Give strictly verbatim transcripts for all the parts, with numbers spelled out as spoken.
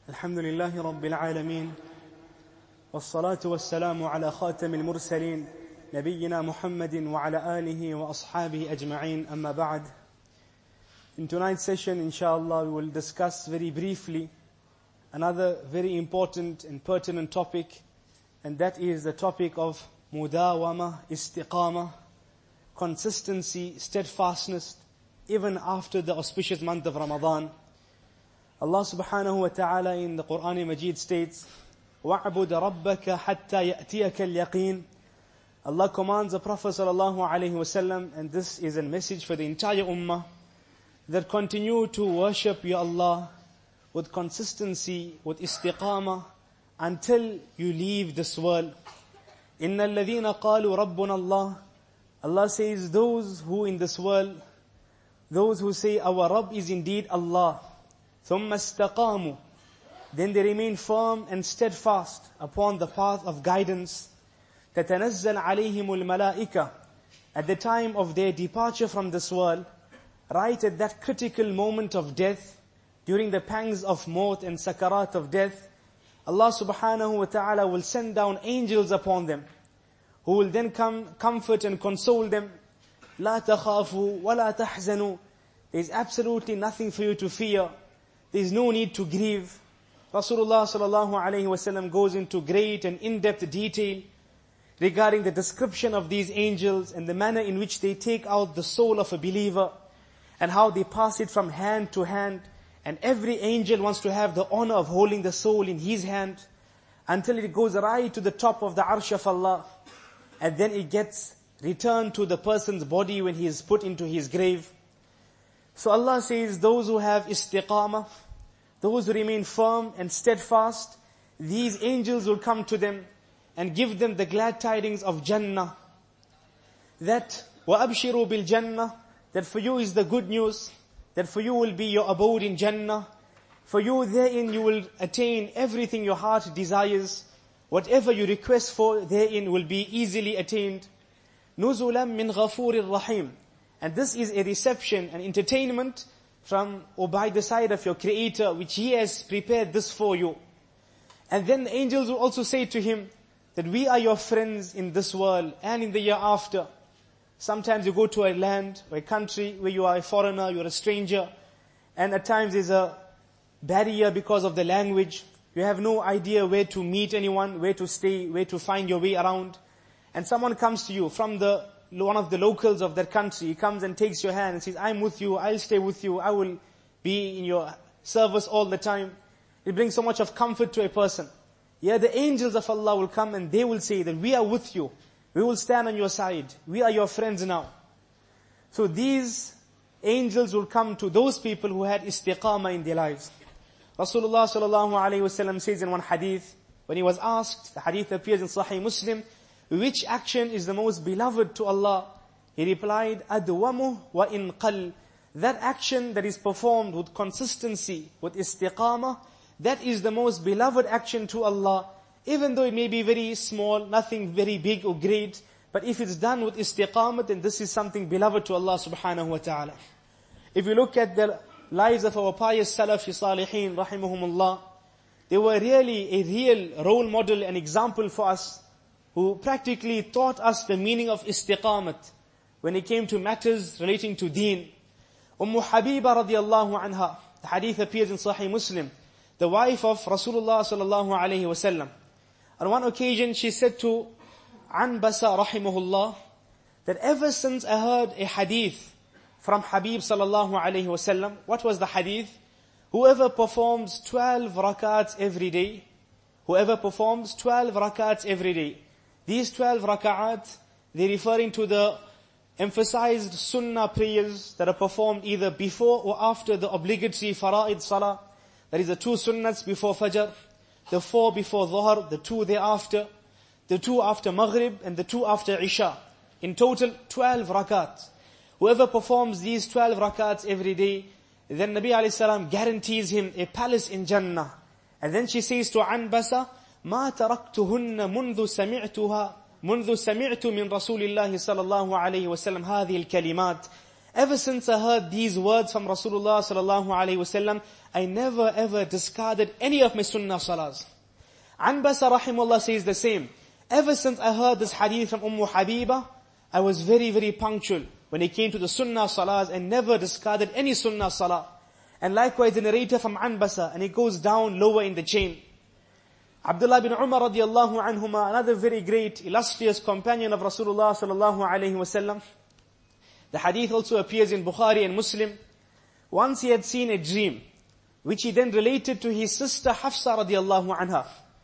الحمد لله رب العالمين والصلاة والسلام على خاتم المرسلين نبينا محمد وعلى آله وأصحابه أجمعين أما بعد. In tonight's session, inshallah, we will discuss very briefly another very important and pertinent topic, and that is the topic of mudawama, istiqama, consistency, steadfastness, even after the auspicious month of Ramadan. Allah subhanahu wa ta'ala in the Quran Majid states, وَعْبُدَ رَبَّكَ حَتَّى يَأْتِيَكَ الْيَقِينَ. Allah commands the Prophet sallallahu alaihi wasallam, and this is a message for the entire ummah, that continue to worship your Allah with consistency, with istiqamah, until you leave this world. إِنَّ الَّذِينَ قَالُوا رَبُّنَا اللَّهِ. Allah says, those who in this world, those who say our Rabb is indeed Allah, ثُمَّ اسْتَقَامُوا, then they remain firm and steadfast upon the path of guidance. تَتَنَزَّلْ عَلَيْهِمُ الْمَلَائِكَةِ. At the time of their departure from this world, right at that critical moment of death, during the pangs of maut and sakarat of death, Allah subhanahu wa ta'ala will send down angels upon them, who will then come comfort and console them. لَا تَخَافُوا وَلَا تَحْزَنُوا. There is absolutely nothing for you to fear. There is no need to grieve. Rasulullah sallallahu alayhi wasallam goes into great and in-depth detail regarding the description of these angels and the manner in which they take out the soul of a believer and how they pass it from hand to hand. And every angel wants to have the honor of holding the soul in his hand until it goes right to the top of the arsh of Allah. And then it gets returned to the person's body when he is put into his grave. So Allah says, those who have istiqamah, those who remain firm and steadfast, these angels will come to them and give them the glad tidings of Jannah. That, وَأَبْشِرُوا بِالْجَنَّةِ, that for you is the good news, that for you will be your abode in Jannah. For you therein you will attain everything your heart desires. Whatever you request for therein will be easily attained. نُزُلًا مِنْ غَفُورٍ رَحِيمٍ. And this is a reception, an entertainment from or by the side of your Creator, which He has prepared this for you. And then the angels will also say to Him that we are your friends in this world and in the year after. Sometimes you go to a land or a country where you are a foreigner, you are a stranger, and at times there's a barrier because of the language. You have no idea where to meet anyone, where to stay, where to find your way around. And someone comes to you from the one of the locals of that country. He comes and takes your hand and says, I'm with you, I'll stay with you, I will be in your service all the time. It brings so much of comfort to a person. Yeah, the angels of Allah will come and they will say that we are with you. We will stand on your side. We are your friends now. So these angels will come to those people who had istiqamah in their lives. Rasulullah sallallahu alayhi wasallam says in one hadith, when he was asked, the hadith appears in Sahih Muslim, which action is the most beloved to Allah? He replied, أَدْوَمُهُ وَإِنْ قَلْ. That action that is performed with consistency, with istiqamah, that is the most beloved action to Allah. Even though it may be very small, nothing very big or great, but if it's done with istiqamah, then this is something beloved to Allah subhanahu wa ta'ala. If you look at the lives of our pious Salafi Salihin, rahimahumullah, they were really a real role model and example for us, who practically taught us the meaning of istiqamat when it came to matters relating to deen. Ummu Habiba radiyallahu anha, the hadith appears in Sahih Muslim, the wife of Rasulullah sallallahu alayhi wasallam. On one occasion she said to Anbasa rahimahullah, that ever since I heard a hadith from Habib sallallahu alayhi wasallam, what was the hadith? Whoever performs twelve rakats every day, whoever performs twelve rakats every day, these twelve raka'at, they're referring to the emphasized sunnah prayers that are performed either before or after the obligatory fara'id salah. That is the two sunnats before fajr, the four before dhuhr, the two thereafter, the two after maghrib, and the two after isha. In total, twelve rak'at. Whoever performs these twelve rak'ats every day, then Nabi alayhi salam guarantees him a palace in Jannah. And then she says to Anbasa, ما تركتهن منذ سمعتها منذ سمعت من رسول الله صلى الله عليه وسلم هذه الكلمات. Ever since I heard these words from Rasulullah sallallahu alayhi wasallam, I never ever discarded any of my sunnah salahs. Anbasa rahimullah says the same. Ever since I heard this hadith from Ummu Habiba, I was very, very punctual when it came to the sunnah salahs and never discarded any sunnah salah. And likewise the narrator from Anbasa, and it goes down lower in the chain. Abdullah bin Umar radiallahu anhuma, another very great, illustrious companion of Rasulullah sallallahu alayhi wasallam. The hadith also appears in Bukhari and Muslim. Once he had seen a dream, which he then related to his sister Hafsa radiallahu anha.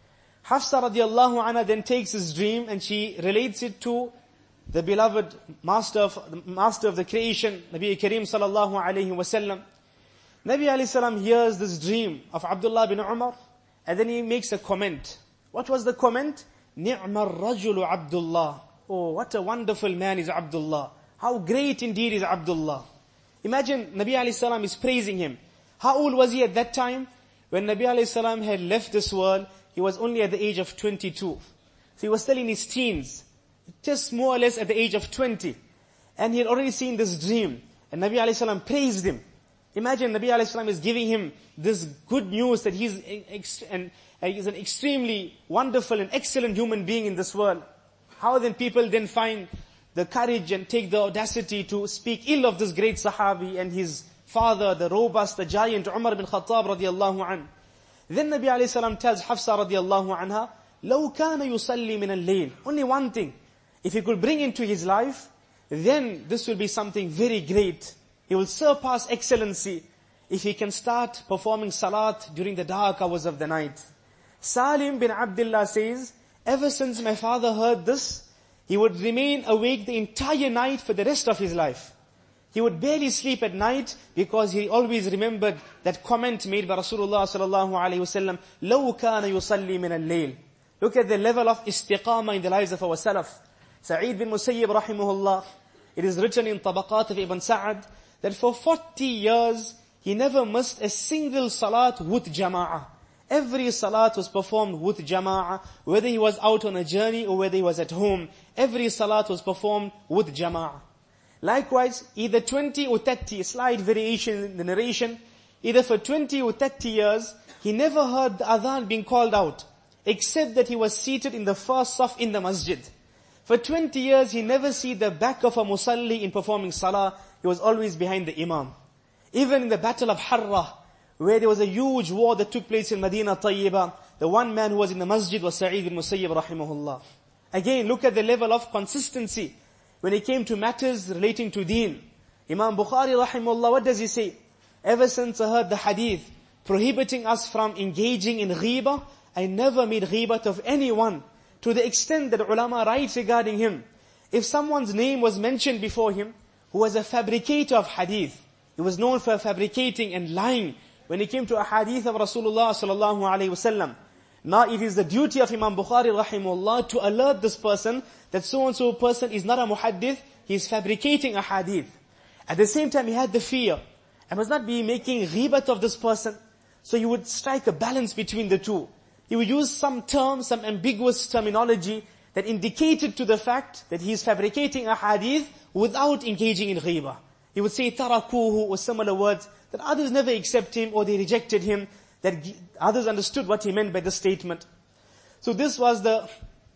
Hafsa radiallahu anha then takes his dream and she relates it to the beloved master of, master of the creation, Nabi Kareem sallallahu alayhi wasallam. Nabi alayhi salam hears this dream of Abdullah bin Umar, and then he makes a comment. What was the comment? Ni'mar rajulu Abdullah. Oh, what a wonderful man is Abdullah. How great indeed is Abdullah. Imagine Nabi alayhi salam is praising him. How old was he at that time? When Nabi alayhi salam had left this world, he was only at the age of twenty-two. So he was still in his teens. Just more or less at the age of twenty. And he had already seen this dream. And Nabi alayhi salam praised him. Imagine Nabi alayhi salam is giving him this good news that he's ex- and uh, he's an extremely wonderful and excellent human being in this world. How then people then find the courage and take the audacity to speak ill of this great Sahabi and his father, the robust, the giant Umar bin Khattab radiallahu anhu. Then Nabi alayhi salam tells Hafsa radiallahu anha, لَوْ كَانَ يُصَلِّي مِنَ اللَّيْلِ. Only one thing. If he could bring into his life, then this will be something very great. He will surpass excellency if he can start performing salat during the dark hours of the night. Salim bin Abdullah says, ever since my father heard this, he would remain awake the entire night for the rest of his life. He would barely sleep at night because he always remembered that comment made by Rasulullah sallallahu alayhi wasallam, لَوْ كَانَ يُصَلِّي مِنَ اللَّيْلِ. Look at the level of istiqamah in the lives of our salaf. Sa'id bin Musayyib rahimahullah, it is written in Tabaqat of Ibn Sa'ad, that for forty years, he never missed a single salat with jama'ah. Every salat was performed with jama'ah, whether he was out on a journey or whether he was at home. Every salat was performed with jama'ah. Likewise, either twenty or thirty, a slight variation in the narration, either for twenty or thirty years, he never heard the adhan being called out, except that he was seated in the first saf in the masjid. For twenty years, he never see the back of a musalli in performing salah. He was always behind the imam. Even in the battle of Harrah, where there was a huge war that took place in Medina Tayyibah, the one man who was in the masjid was Sa'id bin Musayyib rahimahullah. Again, look at the level of consistency when it came to matters relating to deen. Imam Bukhari rahimahullah, what does he say? Ever since I heard the hadith prohibiting us from engaging in ghibah, I never made ghibat of anyone, to the extent that ulama writes regarding him. If someone's name was mentioned before him, who was a fabricator of hadith, he was known for fabricating and lying when it came to a hadith of Rasulullah sallallahu alayhi wasallam. Now it is the duty of Imam Bukhari rahimahullah to alert this person that so-and-so person is not a muhaddith, he is fabricating a hadith. At the same time he had the fear, I must not be making ghibat of this person. So he would strike a balance between the two. He would use some term, some ambiguous terminology that indicated to the fact that he is fabricating a hadith without engaging in ghibah. He would say tarakuhu or similar words that others never accept him or they rejected him, that others understood what he meant by the statement. So this was the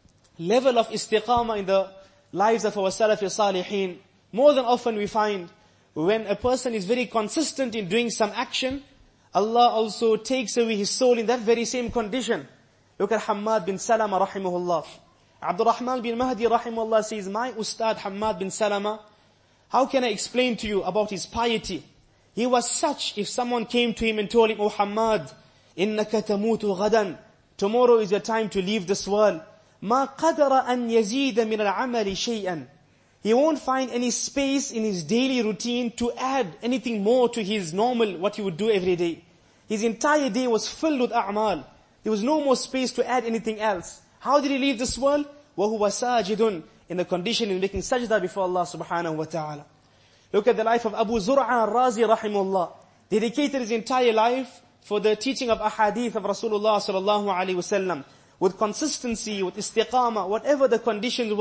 level of istiqamah in the lives of our Salafi Salihin. More than often we find when a person is very consistent in doing some action, Allah also takes away his soul in that very same condition. Look at Hammad bin Salama rahimahullah. Abdurrahman bin Mahdi rahimahullah says, my Ustad Hammad bin Salama, how can I explain to you about his piety? He was such, if someone came to him and told him, oh Hammad, innaka tamutu ghadan, tomorrow is your time to leave this world. Ma qadara an yazida min al-amali shay'an. He won't find any space in his daily routine to add anything more to his normal, what he would do every day. His entire day was filled with a'mal. There was no more space to add anything else. How did he leave this world? وَهُوَ سَاجِدٌ, in the condition of making sajda before Allah subhanahu wa ta'ala. Look at the life of Abu Zur'a al-Razi rahimahullah. Dedicated his entire life for the teaching of ahadith of Rasulullah sallallahu alaihi wasallam. With consistency, with istiqamah, whatever the conditions were,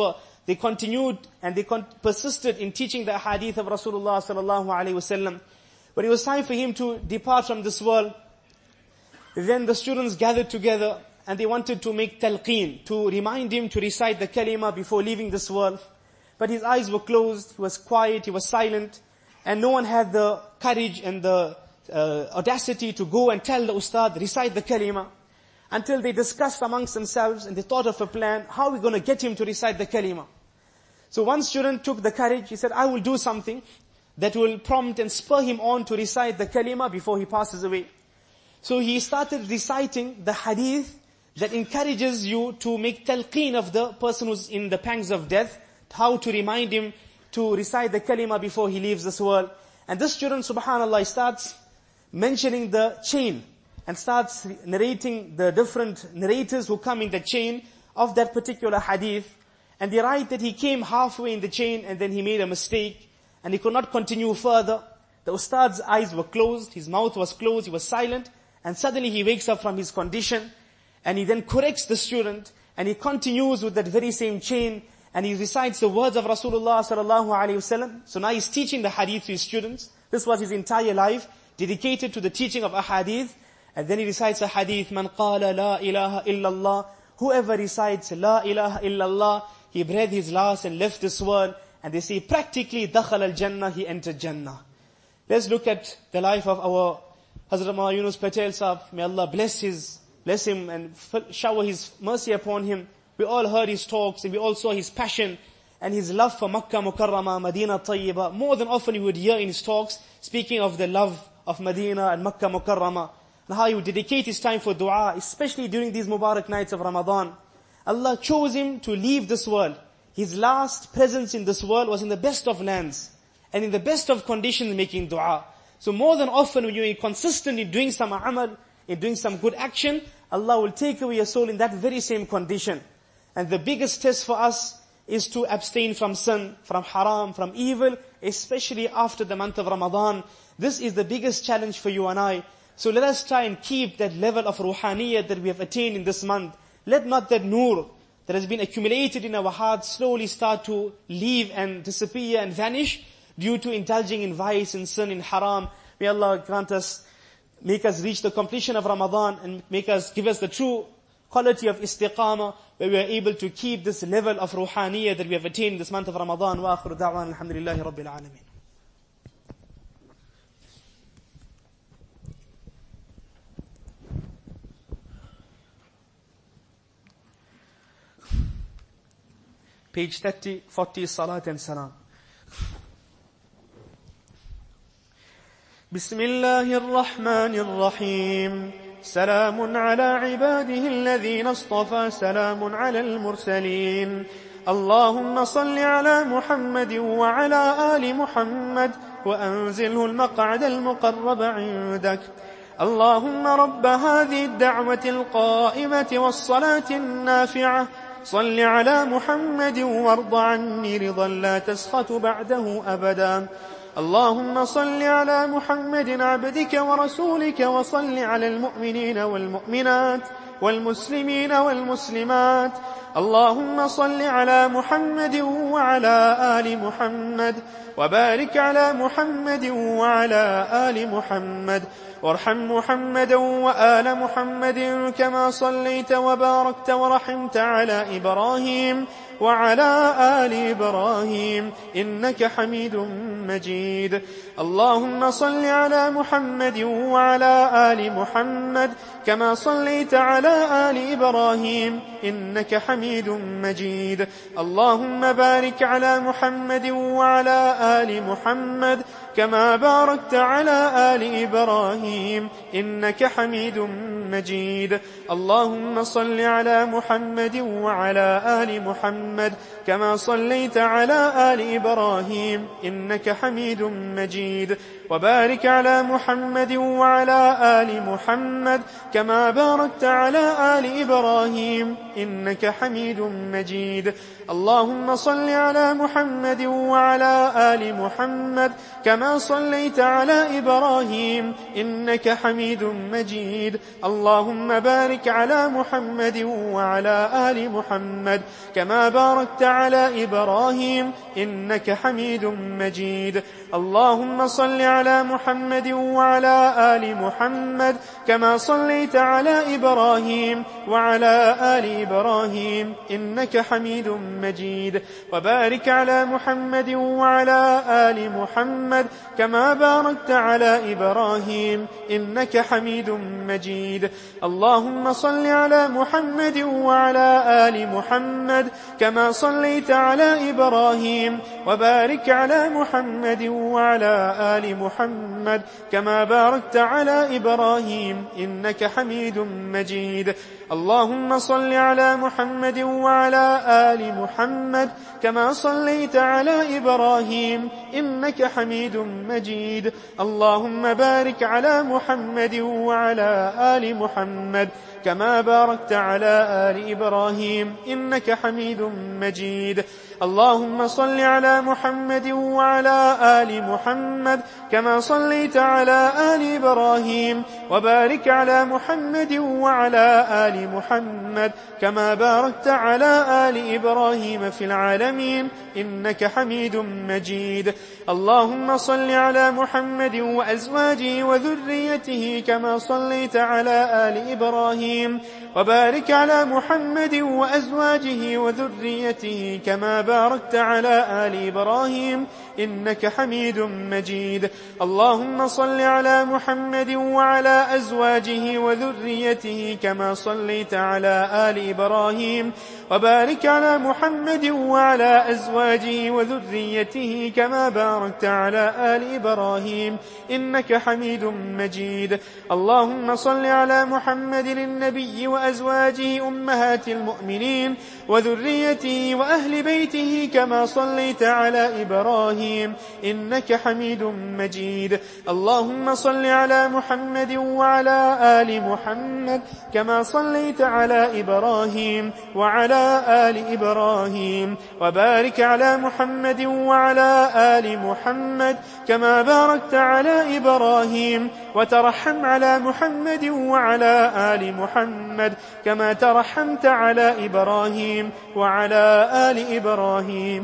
they continued and they con- persisted in teaching the hadith of Rasulullah sallallahu alaihi wasallam. When it was time for him to depart from this world, then the students gathered together and they wanted to make talqeen, to remind him to recite the kalima before leaving this world. But his eyes were closed, he was quiet, he was silent, and no one had the courage and the uh, audacity to go and tell the ustad, recite the kalima. Until they discussed amongst themselves and they thought of a plan, how are we going to get him to recite the kalima? So one student took the courage, he said, I will do something that will prompt and spur him on to recite the kalima before he passes away. So he started reciting the hadith that encourages you to make talqeen of the person who's in the pangs of death, how to remind him to recite the kalima before he leaves this world. And this student, subhanallah, starts mentioning the chain and starts narrating the different narrators who come in the chain of that particular hadith. And they write that he came halfway in the chain and then he made a mistake and he could not continue further. The ustad's eyes were closed, his mouth was closed, he was silent, and suddenly he wakes up from his condition and he then corrects the student and he continues with that very same chain and he recites the words of Rasulullah sallallahu alaihi wasallam. So now he's teaching the hadith to his students. This was his entire life, dedicated to the teaching of a hadith. And then he recites a hadith, Man qala la ilaha illallah. Whoever recites la ilaha illallah, he breathed his last and left this world. And they say practically, dakhal al-jannah, he entered Jannah. Let's look at the life of our Hazrat Maulana Yunus Patel Sahib. May Allah bless his, bless him and shower his mercy upon him. We all heard his talks and we all saw his passion and his love for Makkah Mukarramah, Medina Tayyibah. More than often we would hear in his talks, speaking of the love of Medina and Makkah Mukarramah. And how he would dedicate his time for dua, especially during these Mubarak nights of Ramadan. Allah chose him to leave this world. His last presence in this world was in the best of lands and in the best of conditions making dua. So more than often when you're consistent in doing some amal, in doing some good action, Allah will take away your soul in that very same condition. And the biggest test for us is to abstain from sin, from haram, from evil, especially after the month of Ramadan. This is the biggest challenge for you and I. So let us try and keep that level of ruhaniyat that we have attained in this month. Let not that nur that has been accumulated in our hearts slowly start to leave and disappear and vanish due to indulging in vice and sin and haram. May Allah grant us, make us reach the completion of Ramadan and make us, give us the true quality of istiqamah where we are able to keep this level of ruhaniyat that we have attained this month of Ramadan. Wa akhiru da'wan alhamdulillahi rabbil alameen. Page thirty, forty, Salat and Salam. Bismillahir Rahmanir Rahim. Salamun ala ibadihi alladhina istafa. Salamun ala al-mursaleen. Allahumma salli ala Muhammadin wa ala ali Muhammad wa anzilhu al-maq'ad al-muqarrab 'indak. اللهم رب هذه الدعوة القائمة والصلاة النافعة صل على محمد وارض عني رضا لا تسخط بعده أبدا. اللهم صل على محمد عبدك ورسولك وصل على المؤمنين والمؤمنات والمسلمين والمسلمات. اللهم صل على محمد وعلى آل محمد وبارك على محمد وعلى آل محمد وارحم محمدا وآل محمد كما صليت وباركت ورحمت على إبراهيم وعلى آل إبراهيم إنك حميد مجيد. اللهم صل على محمد وعلى آل محمد كما صليت على آل إبراهيم إنك حميد مجيد. اللهم بارك على محمد وعلى آل محمد كما باركت على آل إبراهيم إنك حميد مجيد. اللهم صل على محمد وعلى آل محمد كما صليت على آل إبراهيم إنك حميد مجيد. وبارك على محمد وعلى آل محمد كما باركت على آل إبراهيم إنك حميد مجيد. اللهم صل على محمد وعلى آل محمد كما صليت على إبراهيم إنك حميد مجيد. اللهم بارك على محمد وعلى آل محمد كما باركت على إبراهيم إنك حميد مجيد. اللهم صل على محمد وعلى آل محمد كما صليت على إبراهيم وعلى آل إبراهيم إنك حميد مجيد. وبارك على محمد وعلى آل محمد كما باركت على إبراهيم إنك حميد مجيد. اللهم صل على محمد وعلى آل محمد كما صليت على إبراهيم وبارك على محمد وعلى آل محمد كما باركت على إبراهيم إنك حميد مجيد. اللهم صل على محمد وعلى آل محمد كما صليت على إبراهيم إنك حميد مجيد. اللهم بارك على محمد وعلى آل محمد كما باركت على آل إبراهيم إنك حميد مجيد. اللهم صل على محمد وعلى آل محمد كما صليت على آل إبراهيم وبارك على محمد وعلى آل محمد كما باركت على آل إبراهيم في العالمين إنك حميد مجيد. اللهم صل على محمد وأزواجه وذريته كما صليت على آل إبراهيم وبارك على محمد وأزواجه وذريته كما باركت على آل إبراهيم إنك حميد مجيد. اللهم صل على محمد وعلى أزواجه وذريته كما صليت على آل إبراهيم وبارك على محمد وعلى أزواجه وذريته كما باركت على آل إبراهيم إنك حميد مجيد. اللهم صل على محمد النبي وأزواجه أمهات المؤمنين وذريته وأهل بيته كما صليت على إبراهيم إنك حميد مجيد. اللهم صل على محمد وعلى آل محمد كما صليت على إبراهيم وعلى آل إبراهيم وبارك على محمد وعلى آل محمد كما باركت على إبراهيم وترحم على محمد وعلى آل محمد كما ترحمت على إبراهيم وعلى آل إبراهيم.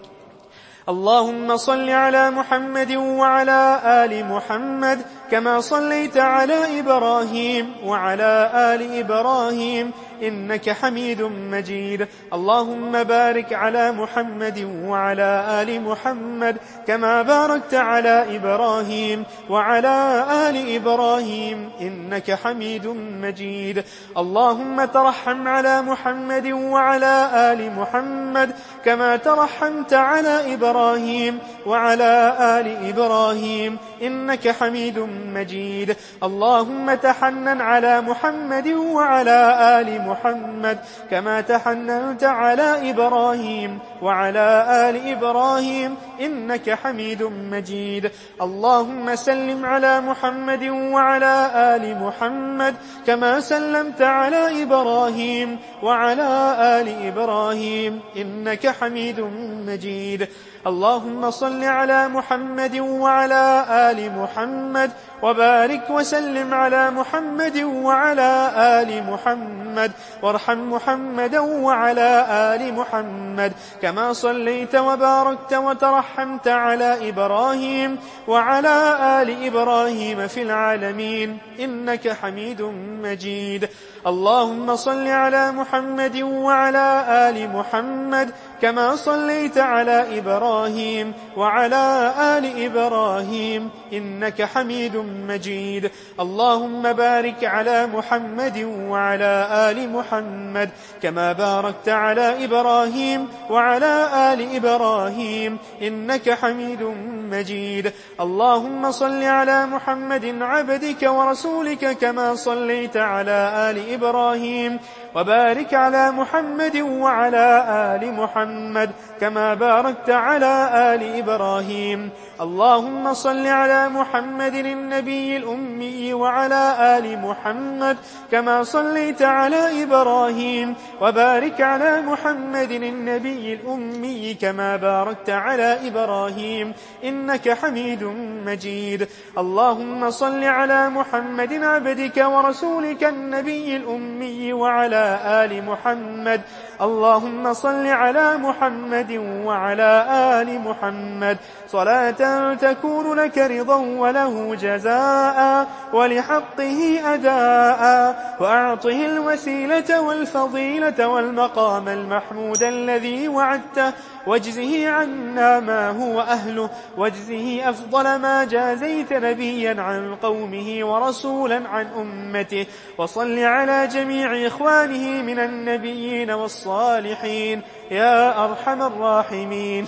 اللهم صل على محمد وعلى آل محمد كما صليت على إبراهيم وعلى آل إبراهيم إنك حميد مجيد. اللهم بارك على محمد وعلى آل محمد كما باركت على إبراهيم وعلى آل إبراهيم إنك حميد مجيد. اللهم ترحم على محمد وعلى آل محمد كما ترحمت على إبراهيم وعلى آل إبراهيم إنك حميد مجيد. اللهم تحنن على محمد وعلى آل محمد كما تحننت على إبراهيم وعلى آل إبراهيم إنك حميد مجيد. اللهم سلم على محمد وعلى آل محمد كما سلمت على إبراهيم وعلى آل إبراهيم إنك حميد مجيد. اللهم صل على محمد وعلى آل محمد وبارك وسلم على محمد وعلى آل محمد وارحم محمدا وعلى آل محمد كما صليت وباركت وترحمت على إبراهيم وعلى آل إبراهيم في العالمين إنك حميد مجيد. اللهم صل على محمد وعلى آل محمد كما صليت على إبراهيم وعلى آل إبراهيم إنك حميد مجيد. اللهم بارك على محمد وعلى آل محمد كما باركت على إبراهيم وعلى آل إبراهيم إنك حميد مجيد. اللهم صل على محمد عبدك ورسولك كما صليت على آل إبراهيم وبارك على محمد وعلى آل محمد محمد كما باركت على آل إبراهيم. اللهم صل على محمد النبي الأمي وعلى آل محمد كما صليت على إبراهيم، وبارك على محمد النبي الأمي كما باركت على إبراهيم إنك حميد مجيد. اللهم صل على محمد عبدك ورسولك النبي الأمي وعلى آل محمد. اللهم صل على محمد وعلى آل محمد صلاة تكون لك رضا وله جزاء ولحقه أداء، وأعطه الوسيلة والفضيلة والمقام المحمود الذي وعدته، واجزه عنا ما هو أهله، واجزه أفضل ما جازيت نبيا عن قومه ورسولا عن أمته. وصل على جميع إخوانه من النبيين والصالحين يا أرحم الراحمين.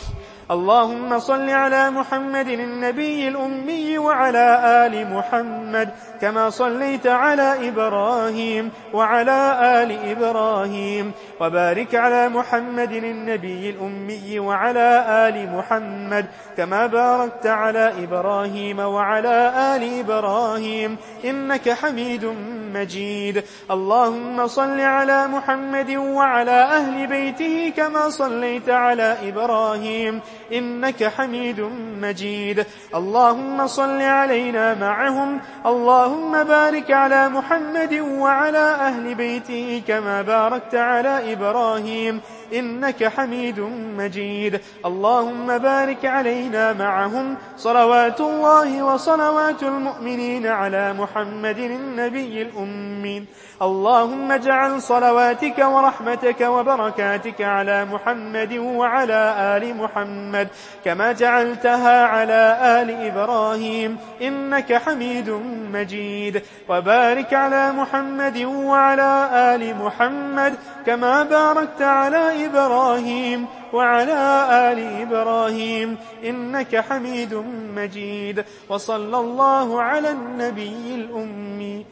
اللهم صل على محمد النبي الأمي وعلى آل محمد كما صليت على إبراهيم وعلى آل إبراهيم، وبارك على محمد النبي الأمي وعلى آل محمد كما باركت على إبراهيم وعلى آل إبراهيم إنك حميد مجيد. اللهم صل على محمد وعلى أهل بيته كما صليت على إبراهيم إنك حميد مجيد. اللهم صل علينا معهم. اللهم بارك على محمد وعلى أهل بيته كما باركت على إبراهيم إنك حميد مجيد. اللهم بارك علينا معهم. صلوات الله وصلوات المؤمنين على محمد النبي الأمي. اللهم اجعل صلواتك ورحمتك وبركاتك على محمد وعلى آل محمد كما جعلتها على آل إبراهيم إنك حميد مجيد. وبارك على محمد وعلى آل محمد كما باركت على إبراهيم وعلى آل إبراهيم إنك حميد مجيد. وصلى الله على النبي الأمي.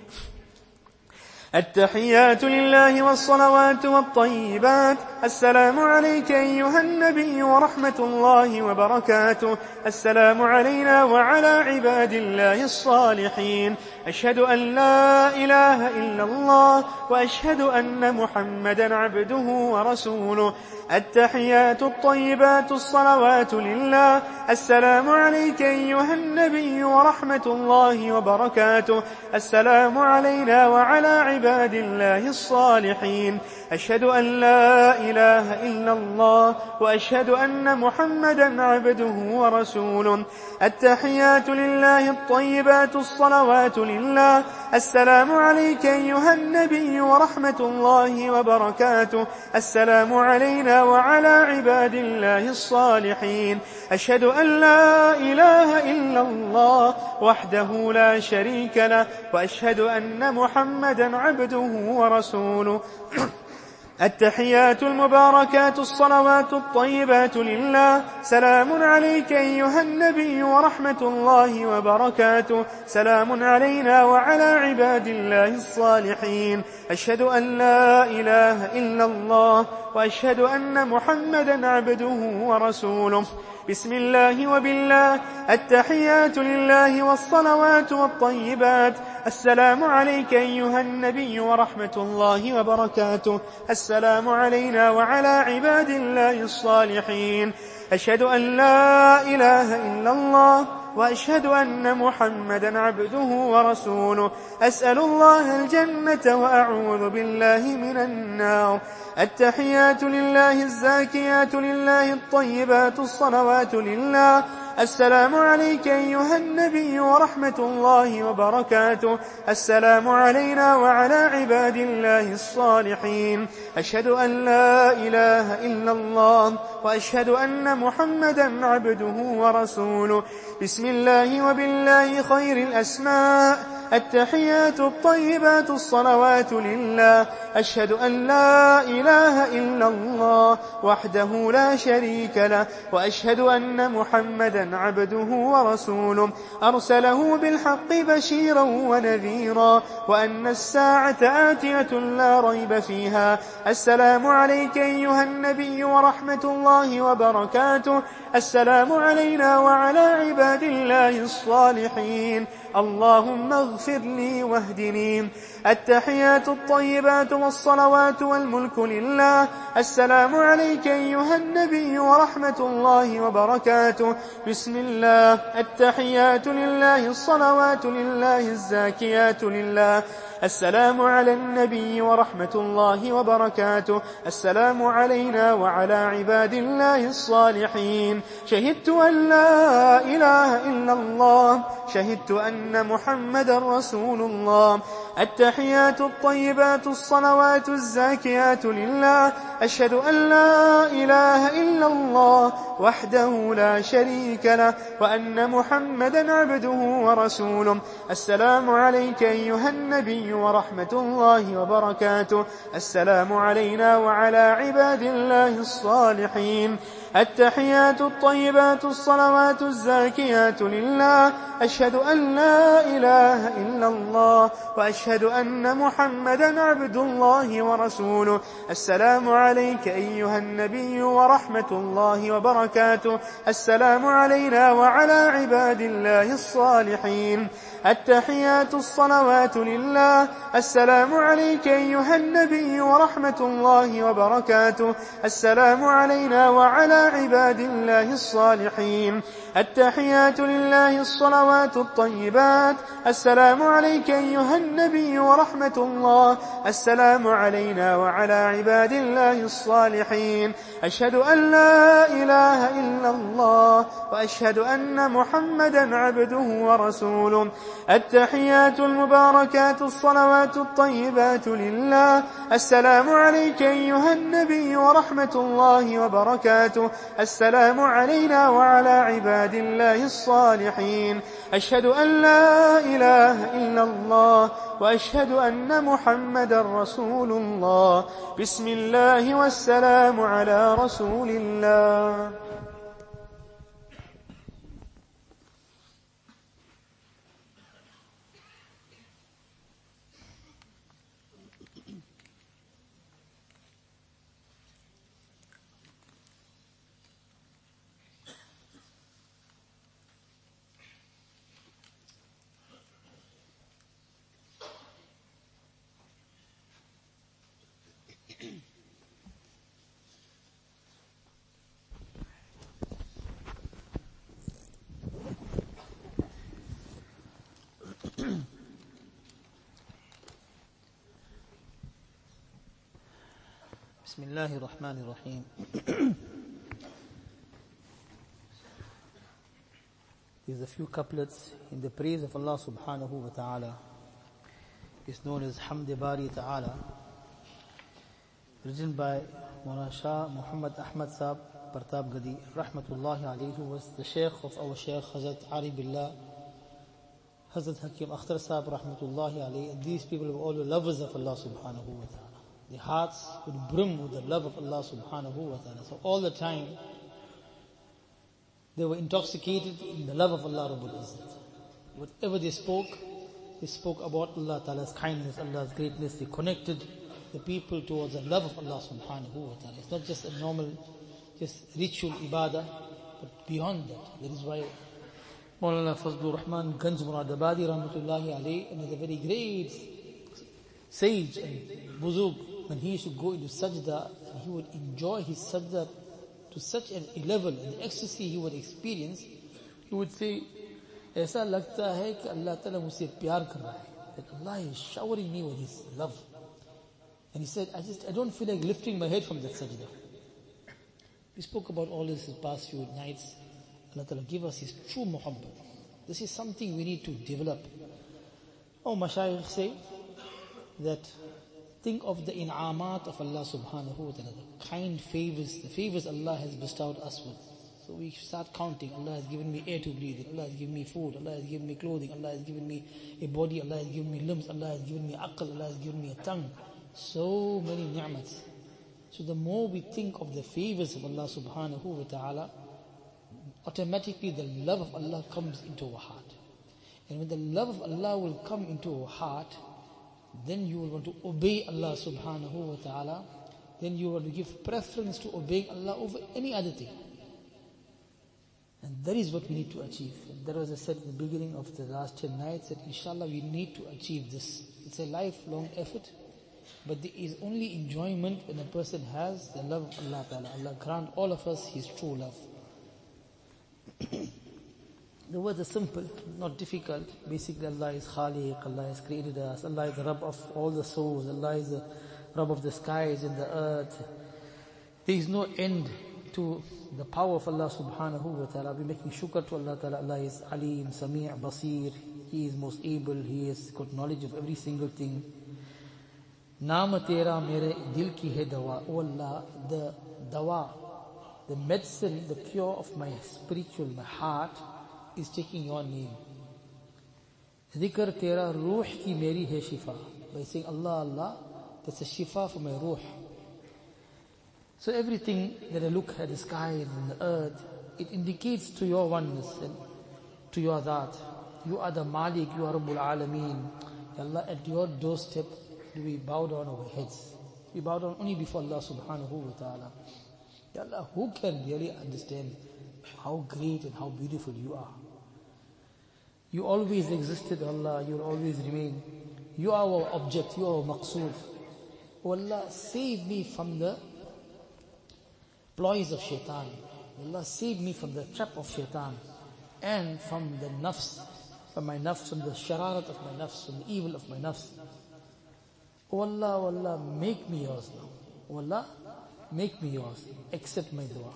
التحيات لله والصلوات والطيبات. السلام عليك أيها النبي ورحمة الله وبركاته. السلام علينا وعلى عباد الله الصالحين. أشهد أن لا إله إلا الله وأشهد أن محمدا عبده ورسوله. التحيات الطيبات الصلوات لله. السلام عليك أيها النبي ورحمة الله وبركاته. السلام علينا وعلى عباد الله الصالحين. أشهد أن لا إله إلا الله وأشهد أن محمدا عبده ورسوله. التحيات لله الطيبات الصلوات لله. السلام عليك أيها النبي ورحمة الله وبركاته. السلام علينا وعلى عباد الله الصالحين. أشهد أن لا إله إلا الله وحده لا شريك له وأشهد أن محمدا عبده ورسوله. التحيات المباركات الصلوات الطيبات لله. سلام عليك أيها النبي ورحمة الله وبركاته. سلام علينا وعلى عباد الله الصالحين. أشهد أن لا إله إلا الله وأشهد أن محمدا عبده ورسوله. بسم الله وبالله. التحيات لله والصلوات والطيبات. السلام عليك أيها النبي ورحمة الله وبركاته. السلام علينا وعلى عباد الله الصالحين. أشهد أن لا إله إلا الله وأشهد أن محمدا عبده ورسوله. أسأل الله الجنة وأعوذ بالله من النار. التحيات لله الزاكيات لله الطيبات الصلوات لله. السلام عليك أيها النبي ورحمة الله وبركاته. السلام علينا وعلى عباد الله الصالحين. أشهد أن لا إله إلا الله وأشهد أن محمدا عبده ورسوله. بسم الله وبالله خير الأسماء. التحيات الطيبات الصلوات لله. أشهد أن لا إله إلا الله وحده لا شريك له، وأشهد أن محمدا عبده ورسوله أرسله بالحق بشيرا ونذيرا، وأن الساعة آتية لا ريب فيها. السلام عليك أيها النبي ورحمة الله وبركاته. السلام علينا وعلى عباد الله الصالحين. اللهم اغفر لي واهدني. التحيات الطيبات والصلوات والملك لله. السلام عليك أيها النبي ورحمة الله وبركاته. بسم الله. التحيات لله الصلوات لله الزاكيات لله. السلام على النبي ورحمة الله وبركاته. السلام علينا وعلى عباد الله الصالحين. شهدت أن لا إله إلا الله. شهدت أن محمد رسول الله. التحيات الطيبات الصلوات الزاكيات لله. أشهد أن لا إله إلا الله وحده لا شريك له، وأن محمدا عبده ورسوله. السلام عليك أيها النبي ورحمة الله وبركاته. السلام علينا وعلى عباد الله الصالحين. التحيات الطيبات الصلوات الزاكيات لله. أشهد أن لا إله إلا الله وأشهد أن محمدا عبد الله ورسوله. السلام عليك أيها النبي ورحمة الله وبركاته. السلام علينا وعلى عباد الله الصالحين. التحيات الصلوات لله. السلام عليك أيها النبي ورحمة الله وبركاته. السلام علينا وعلى عباد الله الصالحين. التحيات لله الصلوات الطيبات. السلام عليك أيها النبي ورحمة الله. السلام علينا وعلى عباد الله الصالحين. أشهد أن لا إله إلا الله وأشهد أن محمدا عبده ورسوله. التحيات المباركات الصلوات الطيبات لله. السلام عليك أيها النبي ورحمة الله وبركاته. السلام علينا وعلى عباد الله الصالحين. أشهد أن لا إله إلا الله وأشهد أن محمدا رسول الله. بسم الله والسلام على رسول الله. بسم الله الرحمن الرحيم. These are a few couplets in the praise of Allah subhanahu wa ta'ala. It's known as Hamd Bari Ta'ala, written by Mawlana Shah Muhammad Ahmad Saab Partab Gadi rahmatullahi alayhi, who was the Shaykh of our Shaykh Hazrat Ari Billah, Hazrat Hakim Akhtar Saab rahmatullahi alayhi. And these people were all the lovers of Allah subhanahu wa ta'ala. Their hearts would brim with the love of Allah subhanahu wa ta'ala. So all the time, they were intoxicated in the love of Allah Rabbul Izzat. Whatever they spoke, they spoke about Allah Ta'ala's kindness, Allah's greatness. They connected the people towards the love of Allah subhanahu wa ta'ala. It's not just a normal, just ritual ibadah, but beyond that. That is why Mawlana Fazlur Rahman Ganj Muradabadi rahmatullahi alayhi, and is a very great sage and buzug, when he used to go into sajda, he would enjoy his sajda to such a level, and ecstasy he would experience. He would say, "Aisa lagta hai ki Allah Ta'ala mujhse pyar kar raha hai," that Allah is showering me with His love. And he said, I just, I don't feel like lifting my head from that sajda. We spoke about all this in the past few nights. Allah Ta'ala give us His true muhabbat. This is something we need to develop. Oh, Mashayikh say that think of the in'amat of Allah subhanahu wa ta'ala, the kind favors, the favors Allah has bestowed us with. So we start counting. Allah has given me air to breathe. Allah has given me food. Allah has given me clothing. Allah has given me a body. Allah has given me limbs. Allah has given me aql. Allah has given me a tongue. So many ni'mats. So the more we think of the favors of Allah subhanahu wa ta'ala, automatically the love of Allah comes into our heart. And when the love of Allah will come into our heart, then you will want to obey Allah subhanahu wa ta'ala. Then you want to give preference to obeying Allah over any other thing. And that is what we need to achieve. And that was I said in the beginning of the last ten nights, that inshallah we need to achieve this. It's a lifelong effort, but there is only enjoyment when a person has the love of Allah Ta'ala. Allah grant all of us His true love. The words are simple, not difficult. Basically, Allah is Khaliq, Allah has created us, Allah is the Rabb of all the souls, Allah is the Rabb of the skies and the earth. There is no end to the power of Allah subhanahu wa ta'ala. We're making shukr to Allah ta'ala. Allah is Alim, Sami', Basir. He is most able, He has got knowledge of every single thing. Naam tera mere dil ki hai dawa. Oh Allah, the dawa, the medicine, the cure of my spiritual, my heart, is taking your name. Dhikr tera ruh ki meri hai shifa. By saying Allah, Allah, that's a shifa for my ruh. So everything that I look at the sky and the earth, it indicates to your oneness and to your Dhat. You are the Malik, you are Rabbul Alameen. Allah, at your doorstep do we bow down our heads. We bow down only before Allah subhanahu wa ta'ala. Ya Allah, who can really understand how great and how beautiful you are? You always existed, Allah, you will always remain. You are our object, you are our maqsood. Oh Allah, save me from the ploys of shaitan. Allah, save me from the trap of shaitan and from the nafs, from my nafs, from the shararat of my nafs, from the evil of my nafs. Oh Allah, oh Allah, make me yours now. Oh Allah, make me yours. Accept my dua.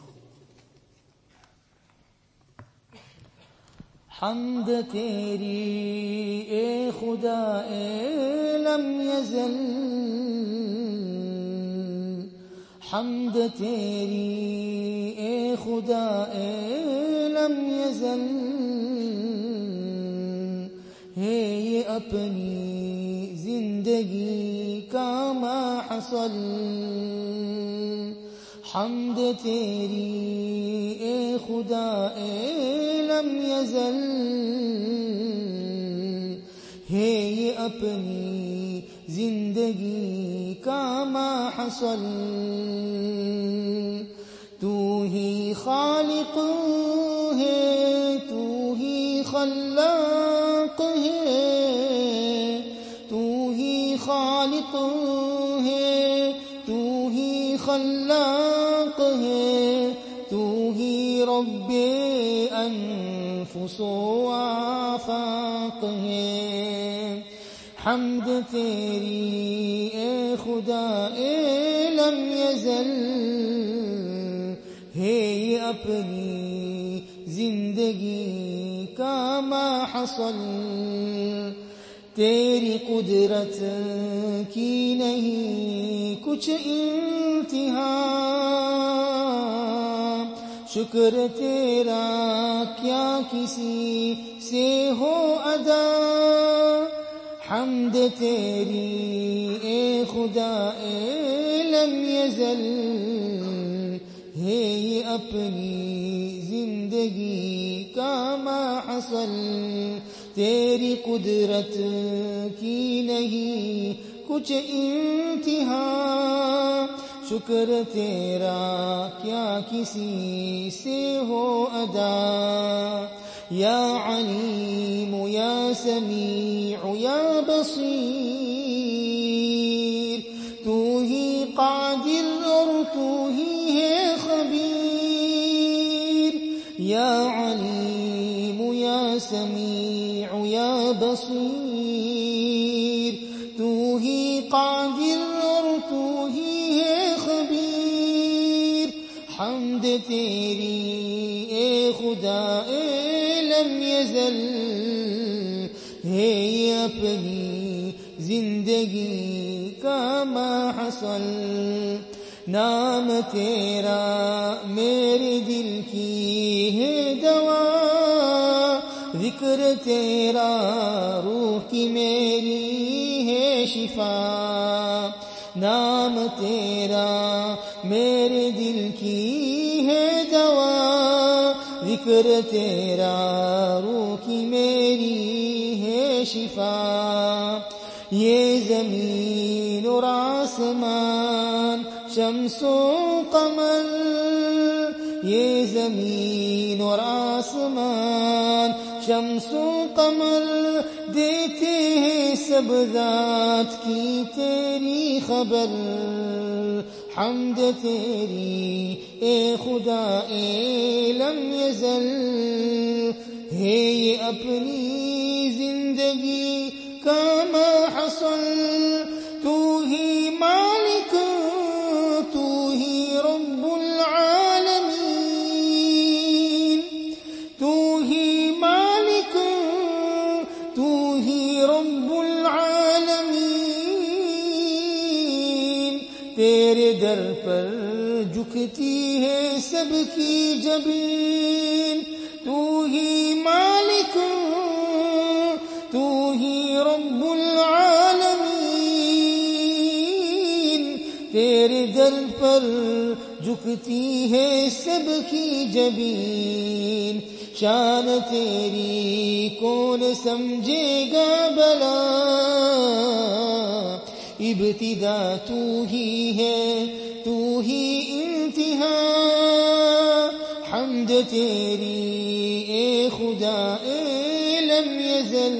حمد تیری اے خدا اے لم یزل حمد تیری اے خدا اے لم یزل ہے یہ اپنی زندگی کا ما حصل حمد تیری اے خدا اے لم یزل ہے یہ اپنی زندگی کا ما حصل تو ہی خالق ہے تو ہی خلاق ہے تو ہی خالق ہے تو ہی خلاق ہے تو ہی رب انفس و آفاق ہے حمد تیری اے خدا اے لم یزل ہے یہ اپنی زندگی کا ما حصل تیری قدرت کی نہیں کچھ انتہا شکر تیرا کیا کسی سے ہو ادا حمد تیری اے خدا اے لم یزل ہے یہ اپنی زندگی کا ما حصل تیری قدرت کی نہیں کچھ انتہا شکر تیرا کیا کسی سے ہو ادا یا علیم یا سمیع یا بصیر تو ہی قادر اور تو ہی ہے خبیر یا علیم یا سمیع یا بصیر تو ہی قادر اور تو ہی ہے خبیر حمد تیری اے خدا اے لم یزل ہے یہ اپنی زندگی کا ما حصل नाम तेरा मेरे दिल की है दवा, जिक्र तेरा रूह की मेरी है शिफा। नाम तेरा मेरे दिल की है दवा, जिक्र तेरा रूह की मेरी है शिफा। ये ज़मीन और आसमान शम्सो कमर, ये ज़मीन और आसमान शम्सो कमर, देते हैं सब ज़ात की तेरी खबर। हम्द तेरी ए खुदा ए लम यज़ल, है ये अपनी जिंदगी का महसल। तू ही मालिक तू ही रब्बुल आलमीन, तू ही मालिक तू ही रब्बुल आलमीन। तेरे दर पर झुकती है सबकी जबीन। तू ही मालिक तू ही रब्बुल आलमीन। तेरे दर पर झुकती है सबकी जबीन। शान तेरी कौन समझेगा भला, इब्तिदा तू ही है तू ही इंतिहा। हम्द तेरी ए खुदा ए लम यज़ल,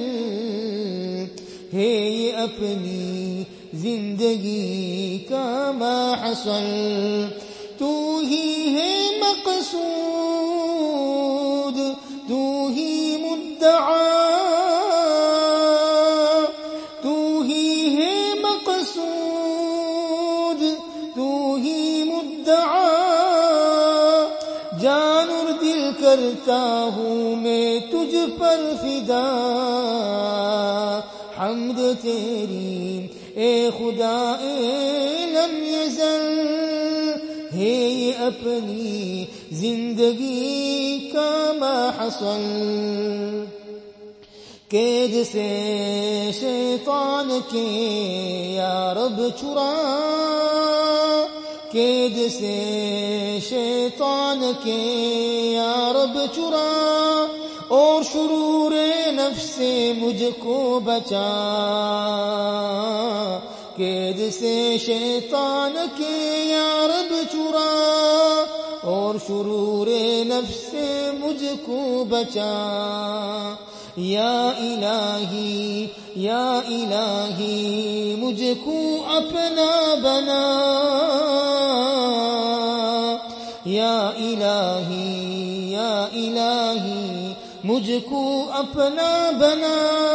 है ये अपनी जिंदगी का महसल। तू ही है मक़सूद तू ही मुद्दआ, तू ही है मक़सूद तू ही मुद्दआ। जान और दिल करता हूँ मैं तुझ पर फिदा। हम्द तेरी ए खुदा ए लम यज़ल, है ये अपनी जिंदगी का महसल। कैद से शैतान के या रब चुरा, कैद से शैतान के या रब चुरा। और शुरूरे नफ्स से मुझको बचा, कैद से शैतान के या रब चुरा। और शुरूरे नफ्स से मुझको बचा। या इलाही या इलाही मुझको अपना बना, या इलाही या इलाही मुझको अपना बना।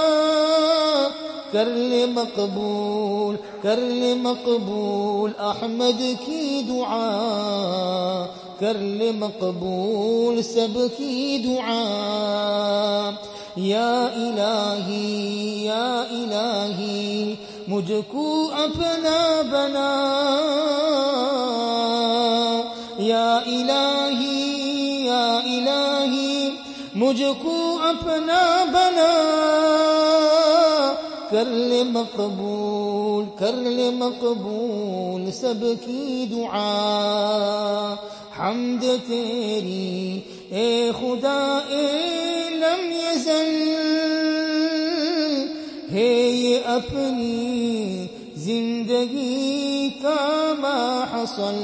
कर ले मकबूल कर ले मकबूल अहमद की दुआ, कर ले मकबूल सबकी दुआ। या इलाही या इलाही मुझको अपना बना, या इलाही या इलाही मुझको अपना बना। कर ले मकबूल कर ले मकबूल सबकी दुआ। हम्द तेरी ए खुदा ए लम यज़ल, है ये अपनी जिंदगी का महसल।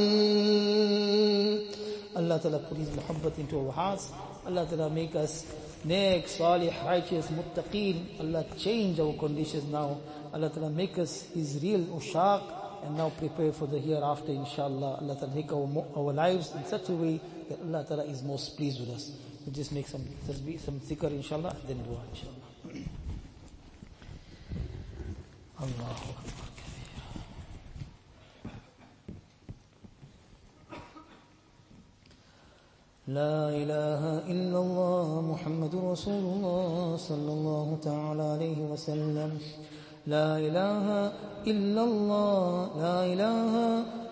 Allah Ta'ala put His muhabbat into our hearts. Allah Ta'ala make us neck, salih, righteous, muttaqeen. Allah change our conditions now. Allah Ta'ala make us His real ushaq and now prepare for the hereafter, inshallah. Allah Ta'ala make our, our lives in such a way that Allah Ta'ala is most pleased with us. We just make some tasbih, some zikr, inshallah, then dua, inshallah. Allahu Akbar. لا إله إلا الله محمد رسول الله صلى الله تعالى عليه وسلم. لا إله إلا الله لا إله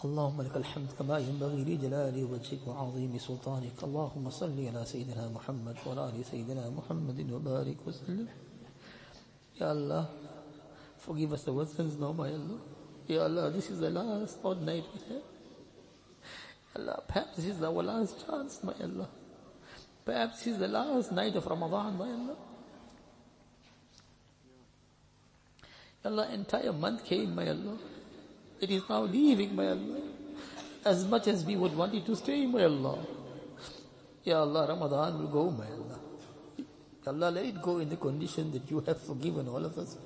اللهم لك الحمد كما ينبغي لجلال وجهك وعظيم سلطانك. اللهم صل على سيدنا محمد وعلى آل سيدنا محمد وبارك وسلم. Ya Allah, forgive us our sins now, my Allah. Ya Allah, this is the last odd night we have. Allah, perhaps this is our last chance, my Allah. Perhaps this is the last night of Ramadan, my Allah. Allah, entire month came, my Allah. It is now leaving, my Allah. As much as we would want it to stay, my Allah. Ya Allah, Ramadan will go, my Allah. Ya Allah, let it go in the condition that you have forgiven all of us.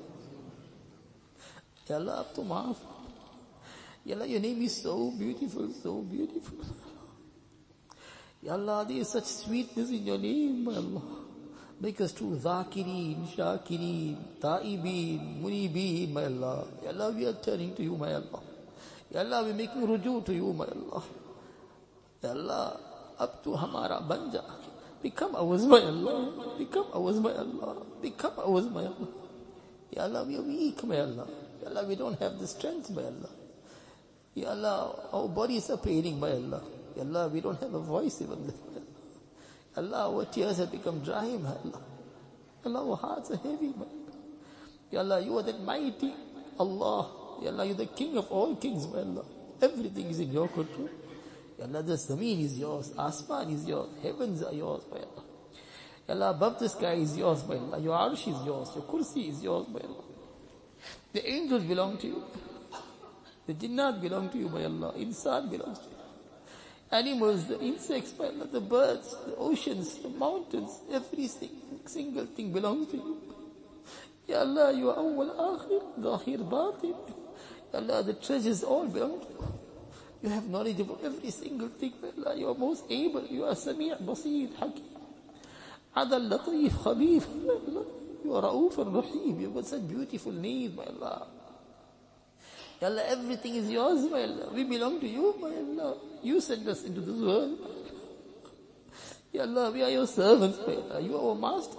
Ya Allah, up to maaf. Ya Allah, your name is so beautiful, so beautiful. Ya Allah, there is such sweetness in your name, my Allah. Make us true Zakireen, Shakireen, Ta'ibeen, Munibeen, my Allah. Ya Allah, we are turning to you, my Allah. Ya Allah, we are making ruju to you, my Allah. Ya Allah, up to Hamara Banja. Become ours, my Allah. Become ours, my Allah. Become ours, my Allah. Ya Allah, we are weak, my Allah. Ya Allah, we don't have the strength, my Allah. Ya Allah, our bodies are paining, my Allah. Ya Allah, we don't have a voice even. Allah, our tears have become dry, my Allah. Allah, our hearts are heavy, my Allah. Ya Allah, you are that mighty Allah. Ya Allah, you are the King of all kings, my Allah. Everything is in your control. Ya Allah, the Zameen is yours, Asman is yours, heavens are yours, my Allah. Ya Allah, above the sky is yours, my Allah. Your Arsh is yours, your Kursi is yours, my Allah. The angels belong to you. The Jinnat belong to you, my Allah. Insan belongs to you. Animals, the insects, my Allah, the birds, the oceans, the mountains, every single thing belongs to you. Ya Allah, you are awwal, akhir, zahir, batin. Ya Allah, the treasures all belong to you. You have knowledge of every single thing, my Allah. You are most able. You are Sami', Basir, Hakim. Adal, Latif, Khabir, my Allah. You are Rauf and Rahim. You have got such beautiful names, my Allah. Ya Allah, everything is yours, my Allah. We belong to you, my Allah. You sent us into this world. Ya Allah, we are your servants, my Allah. You are our master.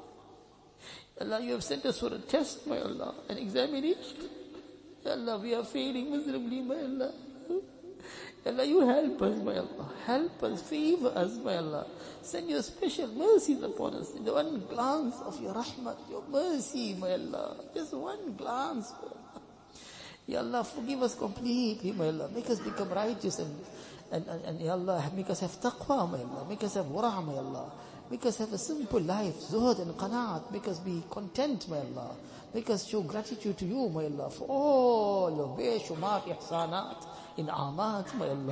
Ya Allah, you have sent us for a test, my Allah, an examination. Ya Allah, we are failing miserably, my Allah. Ya Allah, you help us, my Allah. Help us, favor us, my Allah. Send your special mercies upon us. In the one glance of your rahmat, your mercy, my Allah. Just one glance, my Allah. Ya Allah, forgive us completely, my Allah. Make us become righteous and, and, and, and Ya Allah, make us have taqwa, my Allah. Make us have wara', my Allah. Make us have a simple life, zuhud and qanaat. Make us be content, my Allah. Make us show gratitude to you, my Allah, for all your beshumat ihsanat in amat, my Allah.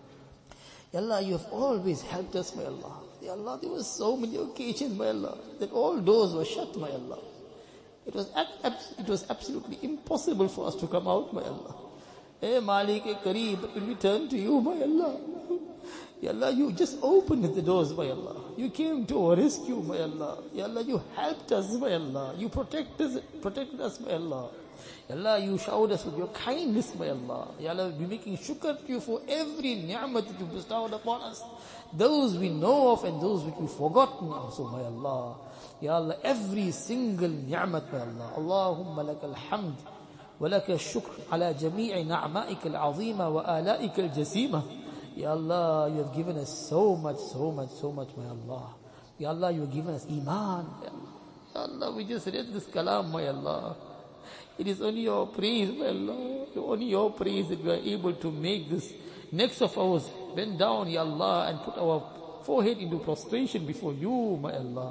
Ya Allah, you have always helped us, my Allah. Ya Allah, there were so many occasions, my Allah, that all doors were shut, my Allah. It was, it was absolutely impossible for us to come out, my Allah. Eh, Malik, eh, Kareem, but when we turn to you, my Allah, Ya Allah, you just opened the doors, my Allah. You came to our rescue, my Allah. Ya Allah, you helped us, my Allah. You protected us, protected us, my Allah. Ya Allah, you showered us with your kindness, my Allah. Ya Allah, we're making shukr to you for every ni'mat that you bestowed upon us. Those we know of and those which we've forgotten also, my Allah. Ya Allah, every single ni'mat, my Allah. Allahumma laka alhamd wa laka shukr ala jami'i na'ma'ika al-azima wa ala'ika al-jasima. Ya Allah, you have given us so much, so much, so much, my Allah. Ya Allah, you have given us iman. Ya Allah, Ya Allah, we just read this kalam, my Allah. It is only your praise, my Allah. Only your praise that we are able to make this necks of ours bend down, Ya Allah, and put our forehead into prostration before you, my Allah.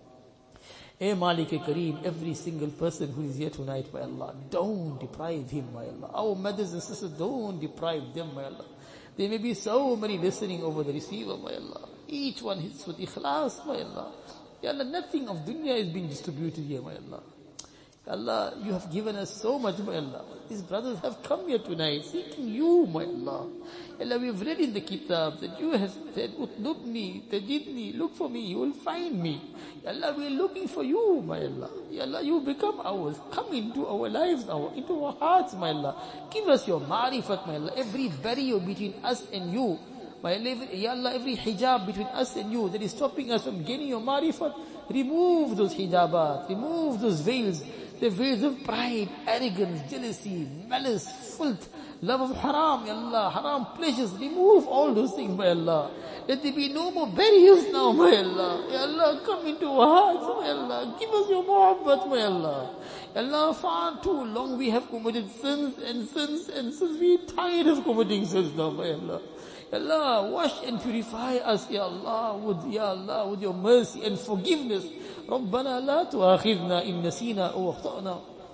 Eh, Malik Kareem, every single person who is here tonight, my Allah, don't deprive him, my Allah. Our mothers and sisters, don't deprive them, my Allah. There may be so many listening over the receiver, my Allah. Each one hits with ikhlas, my Allah. Ya Allah, nothing of dunya is being distributed here, my Allah. Ya Allah, you have given us so much, my Allah. These brothers have come here tonight seeking you, my Allah. Ya Allah, we have read in the kitab that you have said, Utlubni, tajidni, look for me, you will find me. Ya Allah, we are looking for you, my Allah. Ya Allah, you become ours. Come into our lives now, into our hearts, my Allah. Give us your ma'rifat, my Allah. Every barrier between us and you, my Allah, Ya Allah, every hijab between us and you that is stopping us from gaining your ma'rifat, remove those hijabat, remove those veils. The veils of pride, arrogance, jealousy, malice, filth, Love of haram, Ya Allah, haram pleasures, remove all those things, my Allah. Let there be no more barriers now, my Allah. Ya Allah, come into our hearts, my Allah. Give us your muhabbat, my Allah. Ya Allah, far too long we have committed sins and sins and sins. We are tired of committing sins now, my Allah. Ya Allah, wash and purify us, Ya Allah, with, Ya Allah, with your mercy and forgiveness. ربنا لا تؤاخذنا إن نسينا أو أخطأنا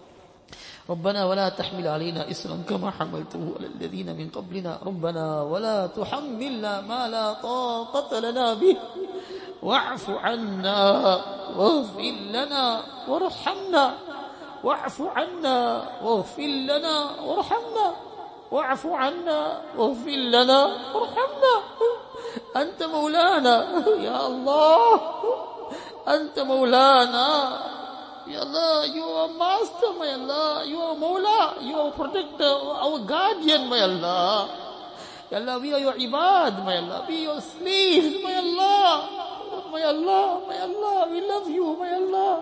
ربنا ولا تحمل علينا إسرا كما حملته على الذين من قبلنا ربنا ولا تحملنا ما لا طاقة لنا به واعف عنا واغفر لنا وارحمنا واعف عنا واغفر لنا وارحمنا واعف عنا واغفر لنا وارحمنا أنت مولانا يا الله أنت مولانا Ya Allah, you are master, my Allah. You are Mawla. You are protector, our guardian, my Allah. Ya Allah, we are your ibad, my Allah. We are your slaves, my Allah. My Allah, my Allah, we love you, my Allah.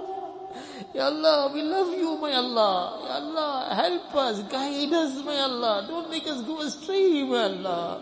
Ya Allah, we love you, my Allah. Ya Allah, help us, guide us, my Allah. Don't make us go astray, my Allah.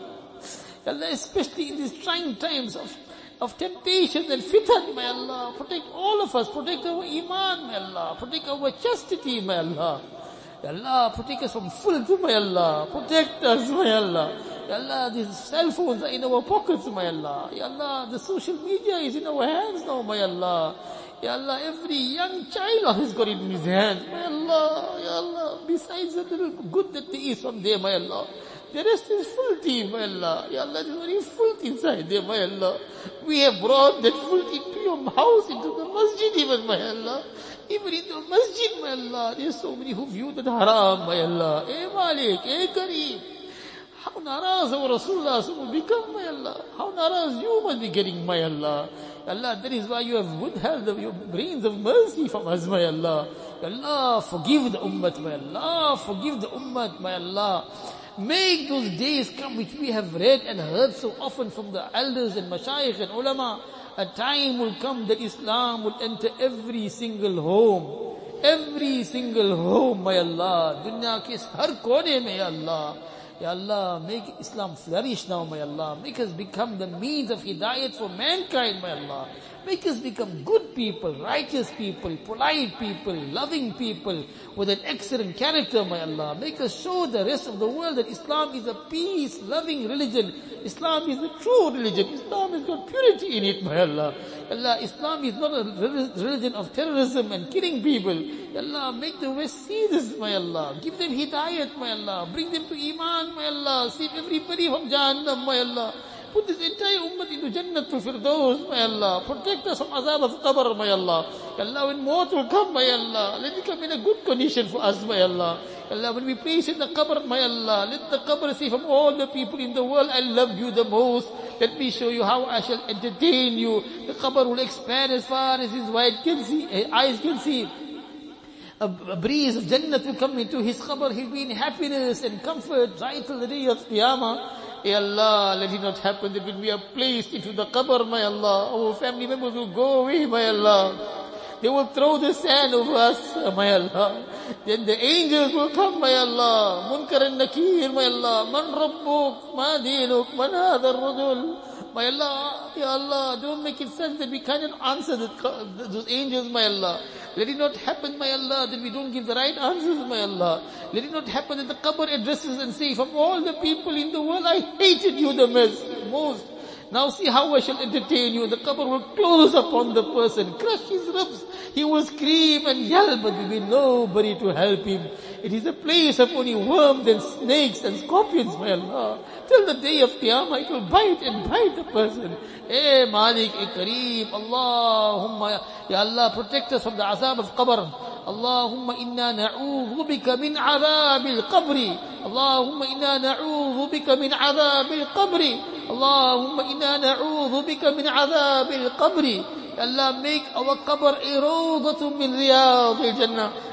Ya Allah, especially in these trying times of of temptation and fitan, my Allah. Protect all of us. Protect our iman, my Allah. Protect our chastity, my Allah. Ya Allah, protect us from filth, my Allah. Protect us, my Allah. Ya Allah, these cell phones are in our pockets, my Allah. Ya Allah, the social media is in our hands now, my Allah. Ya Allah, every young child has got it in his hands, my Allah. Ya Allah, besides the little good that there is from there, my Allah. The rest is filthy, my Allah. Ya Allah, there is very filth inside there, my Allah. We have brought that filth into your house, into the masjid even, my Allah. Even in the masjid, my Allah, there are so many who view that haram, my Allah. Eh Malik, eh Kareem. How naraz our Rasulullah will become, my Allah. How naraz you must be getting, my Allah. Allah, that is why you have withheld your brains of mercy from us, my Allah. Allah, forgive the ummah, my Allah. Forgive the ummah, my Allah. Make those days come which we have read and heard so often from the elders and mashayikh and ulama. A time will come that Islam will enter every single home. Every single home, my Allah. Dunya ke har kone mein, ya Allah. Ya Allah, make Islam flourish now, my Allah. Make us become the means of hidayat for mankind, my Allah. Make us become good people, righteous people, polite people, loving people, with an excellent character, my Allah. Make us show the rest of the world that Islam is a peace-loving religion. Islam is a true religion. Islam has got purity in it, my Allah. Allah, Islam is not a religion of terrorism and killing people. Allah, make the West see this, my Allah. Give them hidayat, my Allah. Bring them to Iman, my Allah. Save everybody from Jahannam, my Allah. Put this entire ummah into Jannatul Firdaus, my Allah. Protect us from azab of qabr, my Allah. Allah, when maut will come, my Allah, let it come in a good condition for us, my Allah. Allah, when we place in the qabr, my Allah, let the qabr say from all the people in the world, I love you the most. Let me show you how I shall entertain you. The qabr will expand as far as his wide can see, eyes can see. A, a breeze of Jannat will come into his qabr. He'll be in happiness and comfort right till the day of Qiyamah. Ya Allah, let it not happen that when we are placed into the qabr, my Allah, our family members will go away, my Allah. They will throw the sand over us, my Allah. Then the angels will come, my Allah. Munkar and Nakir, my Allah. Man Rabbuk, Ma Dinuk, Man Hadar Rajul. My Allah, Ya Allah, don't make it sense that we cannot answer the, those angels, my Allah. Let it not happen, my Allah, that we don't give the right answers, my Allah. Let it not happen that the qabr addresses and say, from all the people in the world, I hated you the most. Now see how I shall entertain you. The qabr will close upon the person, crush his ribs. He will scream and yell, but there will be nobody to help him. It is a place of only worms and snakes and scorpions, my Allah. Till the day of Qiyamah, it will bite and bite the person. Eh Malik, eh Kareem, Allahumma, Ya Allah, protect us from the azab of qabr. Allahumma inna na'udhu bika min azab al-qabri. Allahumma inna na'udhu bika min azab al-qabri. Allahumma inna na'udhu bika min azab al-qabri. Allah, make our qabr a rawdatun min riyad al-jannah.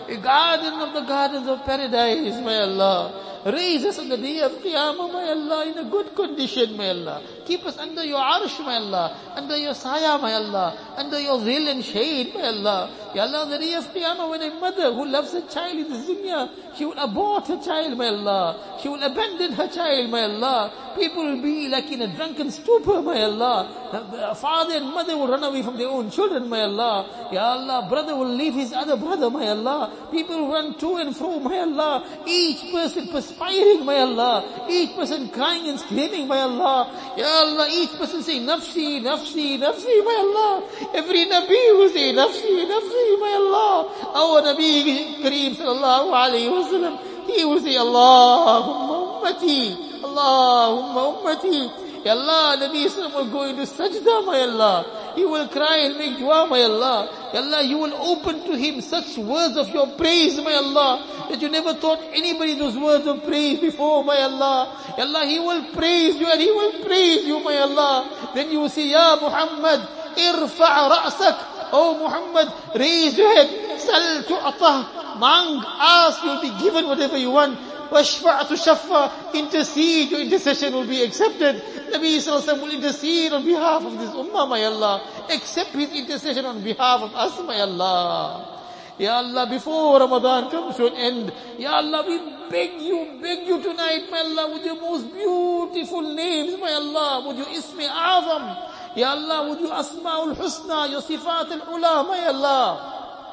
a garden of the gardens of paradise, my Allah. Raise us on the day of Qiyamah, my Allah, in a good condition, my Allah. Keep us under your arsh, my Allah, under your saya, my Allah, under your zil and shade, my Allah. Ya Allah, on the day of Qiyamah, when a mother who loves her child in this dunya, she will abort her child, my Allah. She will abandon her child, my Allah. People will be like in a drunken stupor, my Allah. Father and mother will run away from their own children, my Allah. Ya Allah, brother will leave his other brother, my Allah. People will run to and fro, my Allah. Each person perspiring, my Allah. Each person crying and screaming, my Allah. Ya Allah, each person saying, nafsi, nafsi, nafsi, my Allah. Every Nabi will say, nafsi, nafsi, my Allah. Our Nabi Kareem sallallahu alayhi wa sallam, he will say, Allahumma ummati. Allahumma ummati. Ya Allah, Nabi Sallam will go into sajda, my Allah. He will cry and make dua, my Allah. Ya Allah, you will open to him such words of your praise, my Allah, that you never taught anybody those words of praise before, my Allah. Ya Allah, he will praise you and he will praise you, my Allah. Then you will say, Ya Muhammad, irfa' ra'sak. Oh Muhammad, raise your head. Sal tu'atah. Mang, ask, you'll be given whatever you want. Washfa' tushaffa, intercede, your intercession will be accepted. Nabi Sallallahu Alaihi Wasallam will intercede on behalf of this ummah, my Allah. Accept his intercession on behalf of us, my Allah. Ya Allah, before Ramadan comes to an end, Ya Allah, we beg you, beg you tonight, my Allah, with your most beautiful names, my Allah, with your Ismi Azam. Ya Allah, with your Asma'ul Husna, your Sifat al-Ula, my Allah.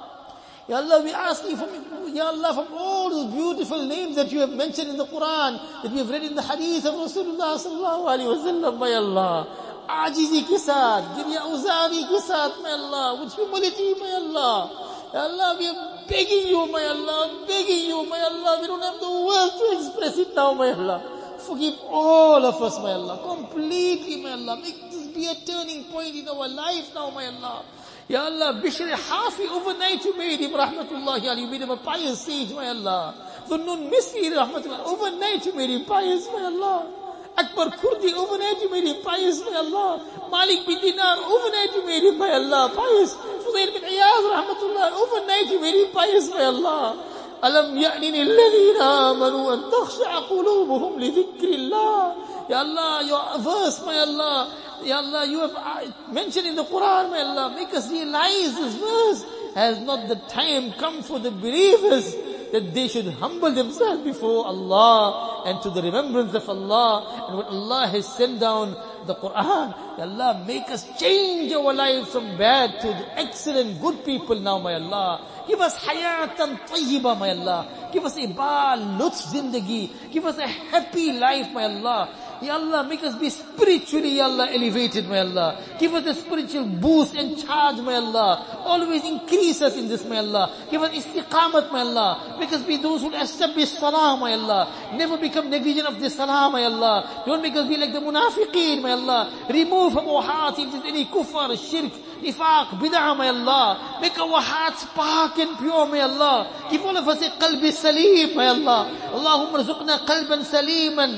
Ya Allah, we ask you from, Ya Allah, from all those beautiful names that you have mentioned in the Quran, that we have read in the Hadith of Rasulullah sallallahu alaihi wasallam, my Allah. Ajizi ke saath, Girya Uzari ke saath, my Allah, with humility, my Allah. Ya Allah, we are begging you, my Allah, begging you, my Allah. We don't have the words to express it now, my Allah. Forgive all of us, my Allah, completely, my Allah. Make this be a turning point in our life now, my Allah. Ya Allah, Bishr Hafi, overnight you made him, rahmatullahi alayhi, you made him a pious sage, my Allah. Dhunnun Misri, rahmatullahi, overnight you made him pious, my Allah. Akbar Kurdi, overnight you made him pious, my Allah. Malik bin Dinar, overnight you made him, my Allah, pious. Fudail bin Iyaz, rahmatullahi, overnight you made him pious, my Allah. Alam ya'nini alladhina amanu an takhsha'a qulubuhum li dhikrillah. Ya Allah, your verse, my Allah. Ya Allah, you have mentioned in the Quran, my Allah, make us realize this verse. Has not the time come for the believers that they should humble themselves before Allah and to the remembrance of Allah, and when Allah has sent down the Quran, Ya Allah, make us change our lives from bad to the excellent good people now, my Allah. Give us hayatan tayyiba, my Allah. Give us a ba lutf zindagi. Give us a happy life, my Allah. Ya Allah, make us be spiritually, Ya Allah, elevated, my Allah. Give us a spiritual boost and charge, my Allah. Always increase us in this, my Allah. Give us istiqamat, my Allah. Make us be those who establish salah, my Allah. Never become negligent of this salah, my Allah. Don't make us be like the munafiqeen, my Allah. Remove from our hearts if there's any kufr, shirk, nifaq, bid'ah, my Allah. Make our hearts spark and pure, my Allah. Give all of us a qalbi salim, my Allah. Allahumma rzuqna qalban saliman.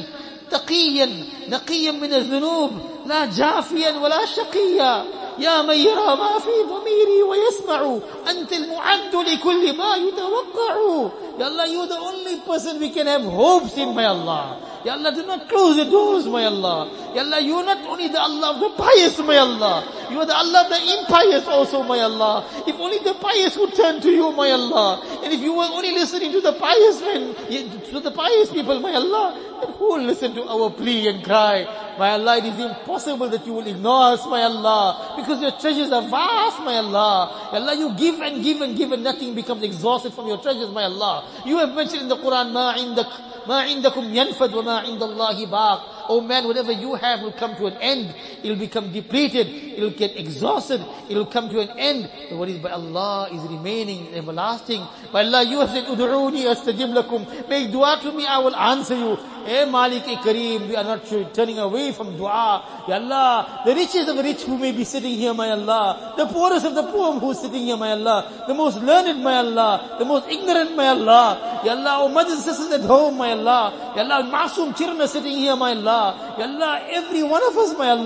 تقيا نقيا من الذنوب لا جافيا ولا شقيا يا من يرى ما في ضميري ويسمع أنت المعد لكل ما يتوقع. Ya Allah, you are the only person we can have hopes in, my Allah. Ya Allah, do not close the doors, my Allah. Ya Allah, you are not only the Allah of the pious, my Allah. You are the Allah of the impious also, my Allah. If only the pious would turn to you, my Allah. And if you were only listening to the pious men, to the pious people, my Allah, then who will listen to our plea and cry? My Allah, it is impossible that you will ignore us, my Allah, because your treasures are vast, my Allah. Ya Allah, you give and give and give and nothing becomes exhausted from your treasures, my Allah. You have mentioned in the Quran, مَا عِنْدَكَ مَا عِنْدَكُمْ يَنْفَدْ وَمَا عِنْدَ اللَّهِ بَاقٍ. Oh man, whatever you have will come to an end. It will become depleted. It will get exhausted. It will come to an end. But what is by Allah is remaining, everlasting. By Allah, you have said, "Ud'uni astajib lakum." Make dua to me, I will answer you. Eh Malik e Kareem, we are not turning away from dua. Ya Allah, the richest of the rich who may be sitting here, my Allah. The poorest of the poor who is sitting here, my Allah. The most learned, my Allah. The most ignorant, my Allah. Ya Allah, our mothers and sisters at home, my Allah. Ya Allah, Masoom children are sitting here, my Allah. Ya Allah, every one of us, my Allah.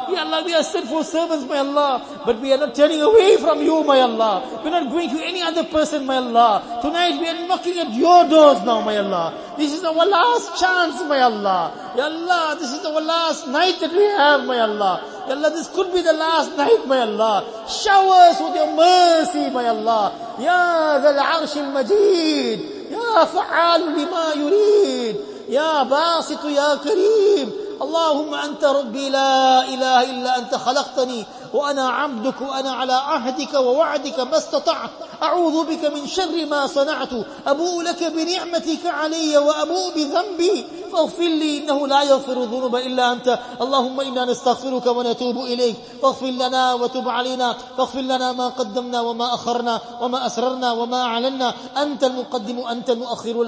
Allah. Ya Allah, we are sinful servants, my Allah, but we are not turning away from you, my Allah. We are not going to any other person, my Allah. Tonight we are knocking at your doors now, my Allah. This is our last chance, my Allah. Ya Allah, this is our last night that we have, my Allah. Ya Allah, this could be the last night, my Allah. Shower us with your mercy, my Allah. Ya Dhal Arsh al-Majid. Ya Fa'al lima yurid. Ya Basit ya Kareem. اللهم أنت ربي لا إله إلا أنت خلقتني وأنا عبدك وأنا على عهدك ووعدك ما استطعت أعوذ بك من شر ما صنعت أبوء لك بنعمتك علي وأبوء بذنبي فاغفر لي إنه لا يغفر الذنوب إلا أنت اللهم إنا نستغفرك ونتوب إليك فاغفر لنا وتب علينا فاغفر لنا ما قدمنا وما أخرنا وما أسررنا وما أعلنا أنت المقدم أنت المؤخر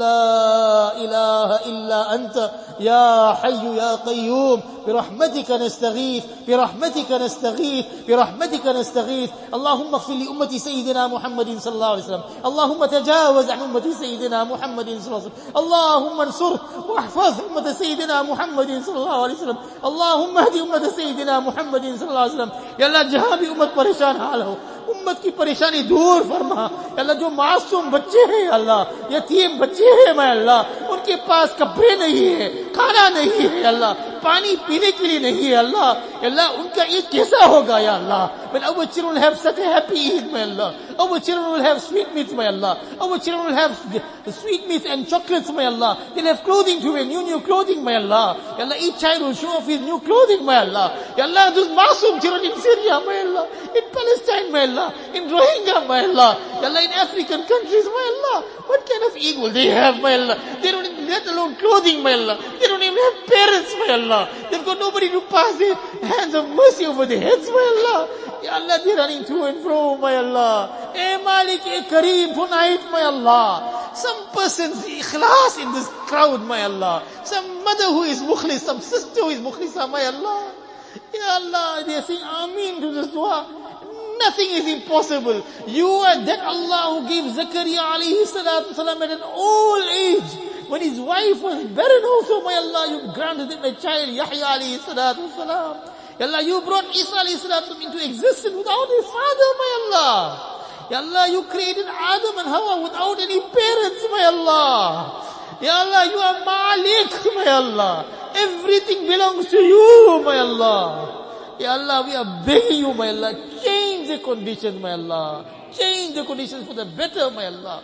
لا إله إلا أنت يا حي يا قيوم برحمتك نستغيث برحمتك نستغيث برحمتك نستغيث اللهم اغفر لأمة سيدنا محمد صلى الله عليه وسلم اللهم تجاوز عن أمة سيدنا محمد صلى الله عليه وسلم اللهم انصر واحفظ أمة سيدنا محمد صلى الله عليه وسلم اللهم اهدي أمة سيدنا محمد صلى الله عليه وسلم या अल्लाह जहां भी उम्मत परेशान हाल हो उम्मत की परेशानी दूर फरमा या अल्लाह जो मासूम बच्चे हैं अल्लाह यतीम बच्चे हैं मैं अल्लाह उनके पास कपड़े नहीं है खाना नहीं है अल्लाह पानी पीने के लिए नहीं है अल्लाह अल्लाह उनका ईद कैसा होगा या अल्लाह when our children will have such a happy Eid my Allah our children will have sweet meats my Allah our children will have sweet meats and chocolates my Allah they'll have clothing to wear new new clothing my Allah ya Allah each child will show off his new clothing my Allah ya Allah those masoom children in Syria my Allah in Palestine my Allah in Rohingya my Allah ya Allah in African countries my Allah what kind of Eid will they have my Allah they don't even let alone clothing my Allah they don't even have parents my Allah they've got nobody to pass their hands of mercy over their heads my Allah ya Allah they're running to and fro my Allah eh Malik eh Kareem tonight my Allah some person's ikhlas in this crowd my Allah some mother who is mukhlis some sister who is mukhlisa my Allah ya Allah they are saying Ameen to this dua. Nothing is impossible. You are that Allah who gave Zakaria alayhi salatu salam at an old age. When his wife was barren also, my Allah, you granted him a child, Yahya alayhi salatu salam. Ya Allah, you brought Isa alayhi salatu into existence without his father, my Allah. Ya Allah, you created Adam and Hawa without any parents, my Allah. Ya Allah, you are Malik, my Allah. Everything belongs to you, my Allah. Ya Allah, we are begging you, my Allah, change the conditions, my Allah. Change the conditions for the better, my Allah.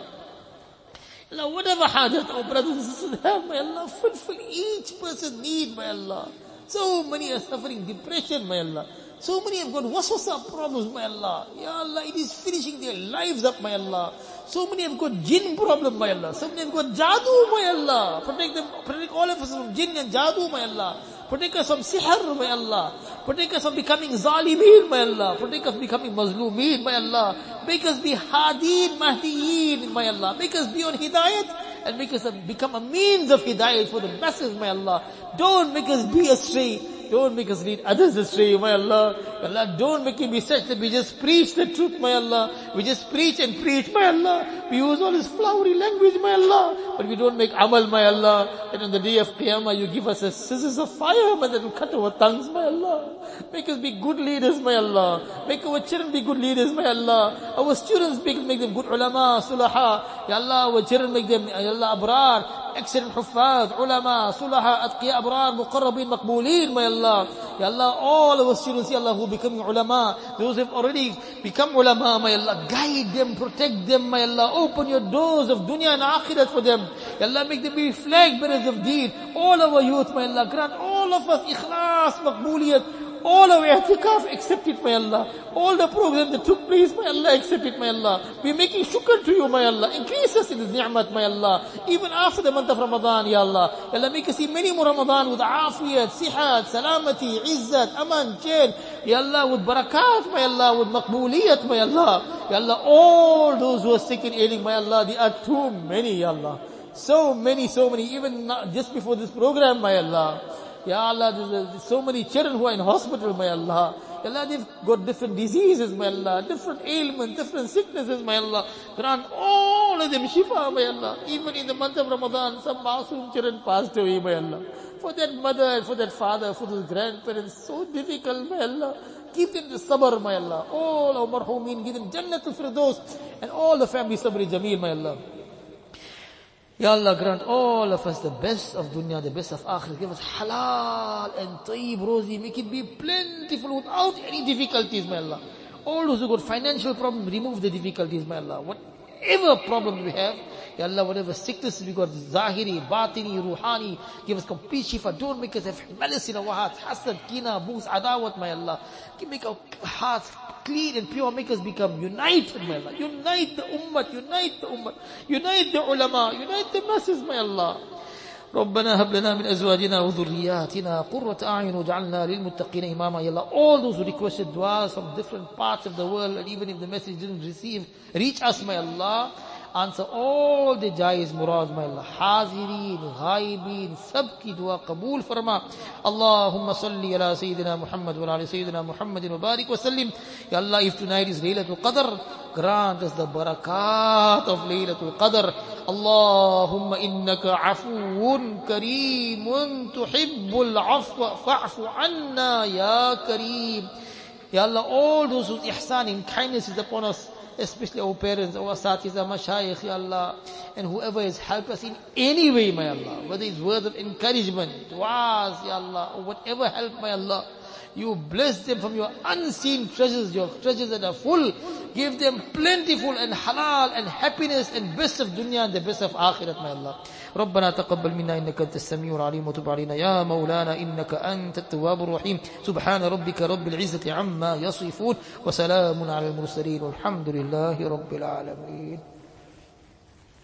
Allah, whatever hajat our brothers and sisters have, my Allah, fulfill each person's need, my Allah. So many are suffering depression, my Allah. So many have got waswasa problems, my Allah. Ya Allah, it is finishing their lives up, my Allah. So many have got jinn problem, my Allah. So many have got jadoo, my Allah. Protect them, protect all of us from jinn and jadoo, my Allah. Protect us from sihr, my Allah. Protect us from becoming zalimeen, my Allah. Protect us from becoming mazloomeen, my Allah. Make us be hadeen, mahdieen, my Allah. Make us be on hidayat and make us become a means of hidayat for the masses, my Allah. Don't make us be astray. Don't make us lead others astray, my Allah. Allah, don't make it be such that we just preach the truth, my Allah. We just preach and preach, my Allah. We use all this flowery language, my Allah. But we don't make amal, my Allah. And on the day of Qiyamah, you give us a scissors of fire, but that will cut our tongues, my Allah. Make us be good leaders, my Allah. Make our children be good leaders, my Allah. Our students make, make them good ulama, sulaha. Ya Allah, our children make them, Ya Allah, abrar. Excellent huffaz, ulama, sulaha, atqiya, abrar, muqarrabin, maqbooleen, my Allah. Ya Allah, all our students, Ya Allah, who are becoming ulama, those who have already become ulama, my Allah, guide them, protect them, my Allah. Open your doors of dunya and akhirat for them. Ya Allah, make them be flag bearers of deed. All our youth, my Allah, grant all of us ikhlas, maqbooliyat. All our i'tikaf, accept it, my Allah. All the programs that took place, my Allah, accept it, my Allah. We're making shukr to you, my Allah. Increase us in this ni'mat, my Allah. Even after the month of Ramadan, Ya Allah. Ya Allah, make us see many more Ramadan with afiyat, sihat, salamati, izzat, aman, chain. Ya Allah, with barakat, my Allah, with maqbooliyat, my Allah. Ya Allah, all those who are sick and ailing, my Allah, they are too many, Ya Allah. So many, so many, even just before this program, my Allah. Ya Allah, there's, there's so many children who are in hospital, my Allah. Ya Allah, they've got different diseases, my Allah, different ailments, different sicknesses, my Allah. Grant all of them shifa, my Allah. Even in the month of Ramadan, some masoom children passed away, my Allah. For that mother, for that father, for those grandparents, so difficult, my Allah. Give them the sabr, my Allah. All our marhumeen, give them Jannatul Firdaus, and all the family sabri jameel, my Allah. Ya Allah, grant all of us the best of dunya, the best of akhirah. Give us halal and tayyib rozi. Make it be plentiful without any difficulties, my Allah. All those who got financial problems, remove the difficulties, my Allah. Whatever problems we have, Ya Allah, whatever sickness we got, zahiri, batini, ruhani, give us complete shifa. Don't make us have malice in our hearts, hasad, kina, bughz, adawat, my Allah. Make our hearts clean and pure, make us become united, my Allah. Unite the ummah, unite the ummah, unite the ulama, unite the masses, my Allah. ربنا هب لنا من أزواجنا وذرياتنا قرة أعين وجعلنا للمتقين إماما. Ya Allah, all those who requested du'as from different parts of the world, and even if the message didn't receive, reach us, my Allah. Answer all the jaiz murad, my Allah. Hazireen, ghaibeen, sabki dua qabool farma. Allahumma salli ala Sayyidina Muhammad wa ala Sayyidina Muhammadin wa barik wa sallim. Ya Allah, if tonight is Laylatul Qadr, grant us the barakat of Laylatul Qadr. Allahumma innaka afuun kareemun tuhibbul afwa fa'fu anna ya kareem. Ya Allah, all those whose ihsan and kindness is upon us, especially our parents, our asatiza, mashayikh, Ya Allah, and whoever has helped us in any way, my Allah, whether it's words of encouragement, du'as, Ya Allah, or whatever help, my Allah, you bless them from your unseen treasures, your treasures that are full. Give them plentiful and halal and happiness and best of dunya and the best of akhirat, my Allah. ربنا تقبل منا إنك أنت السميع العليم وتب علينا يا مولانا إنك أنت التواب الرحيم. سبحان ربك رب العزة عما يصفون وسلام على المرسلين والحمد لله رب العالمين.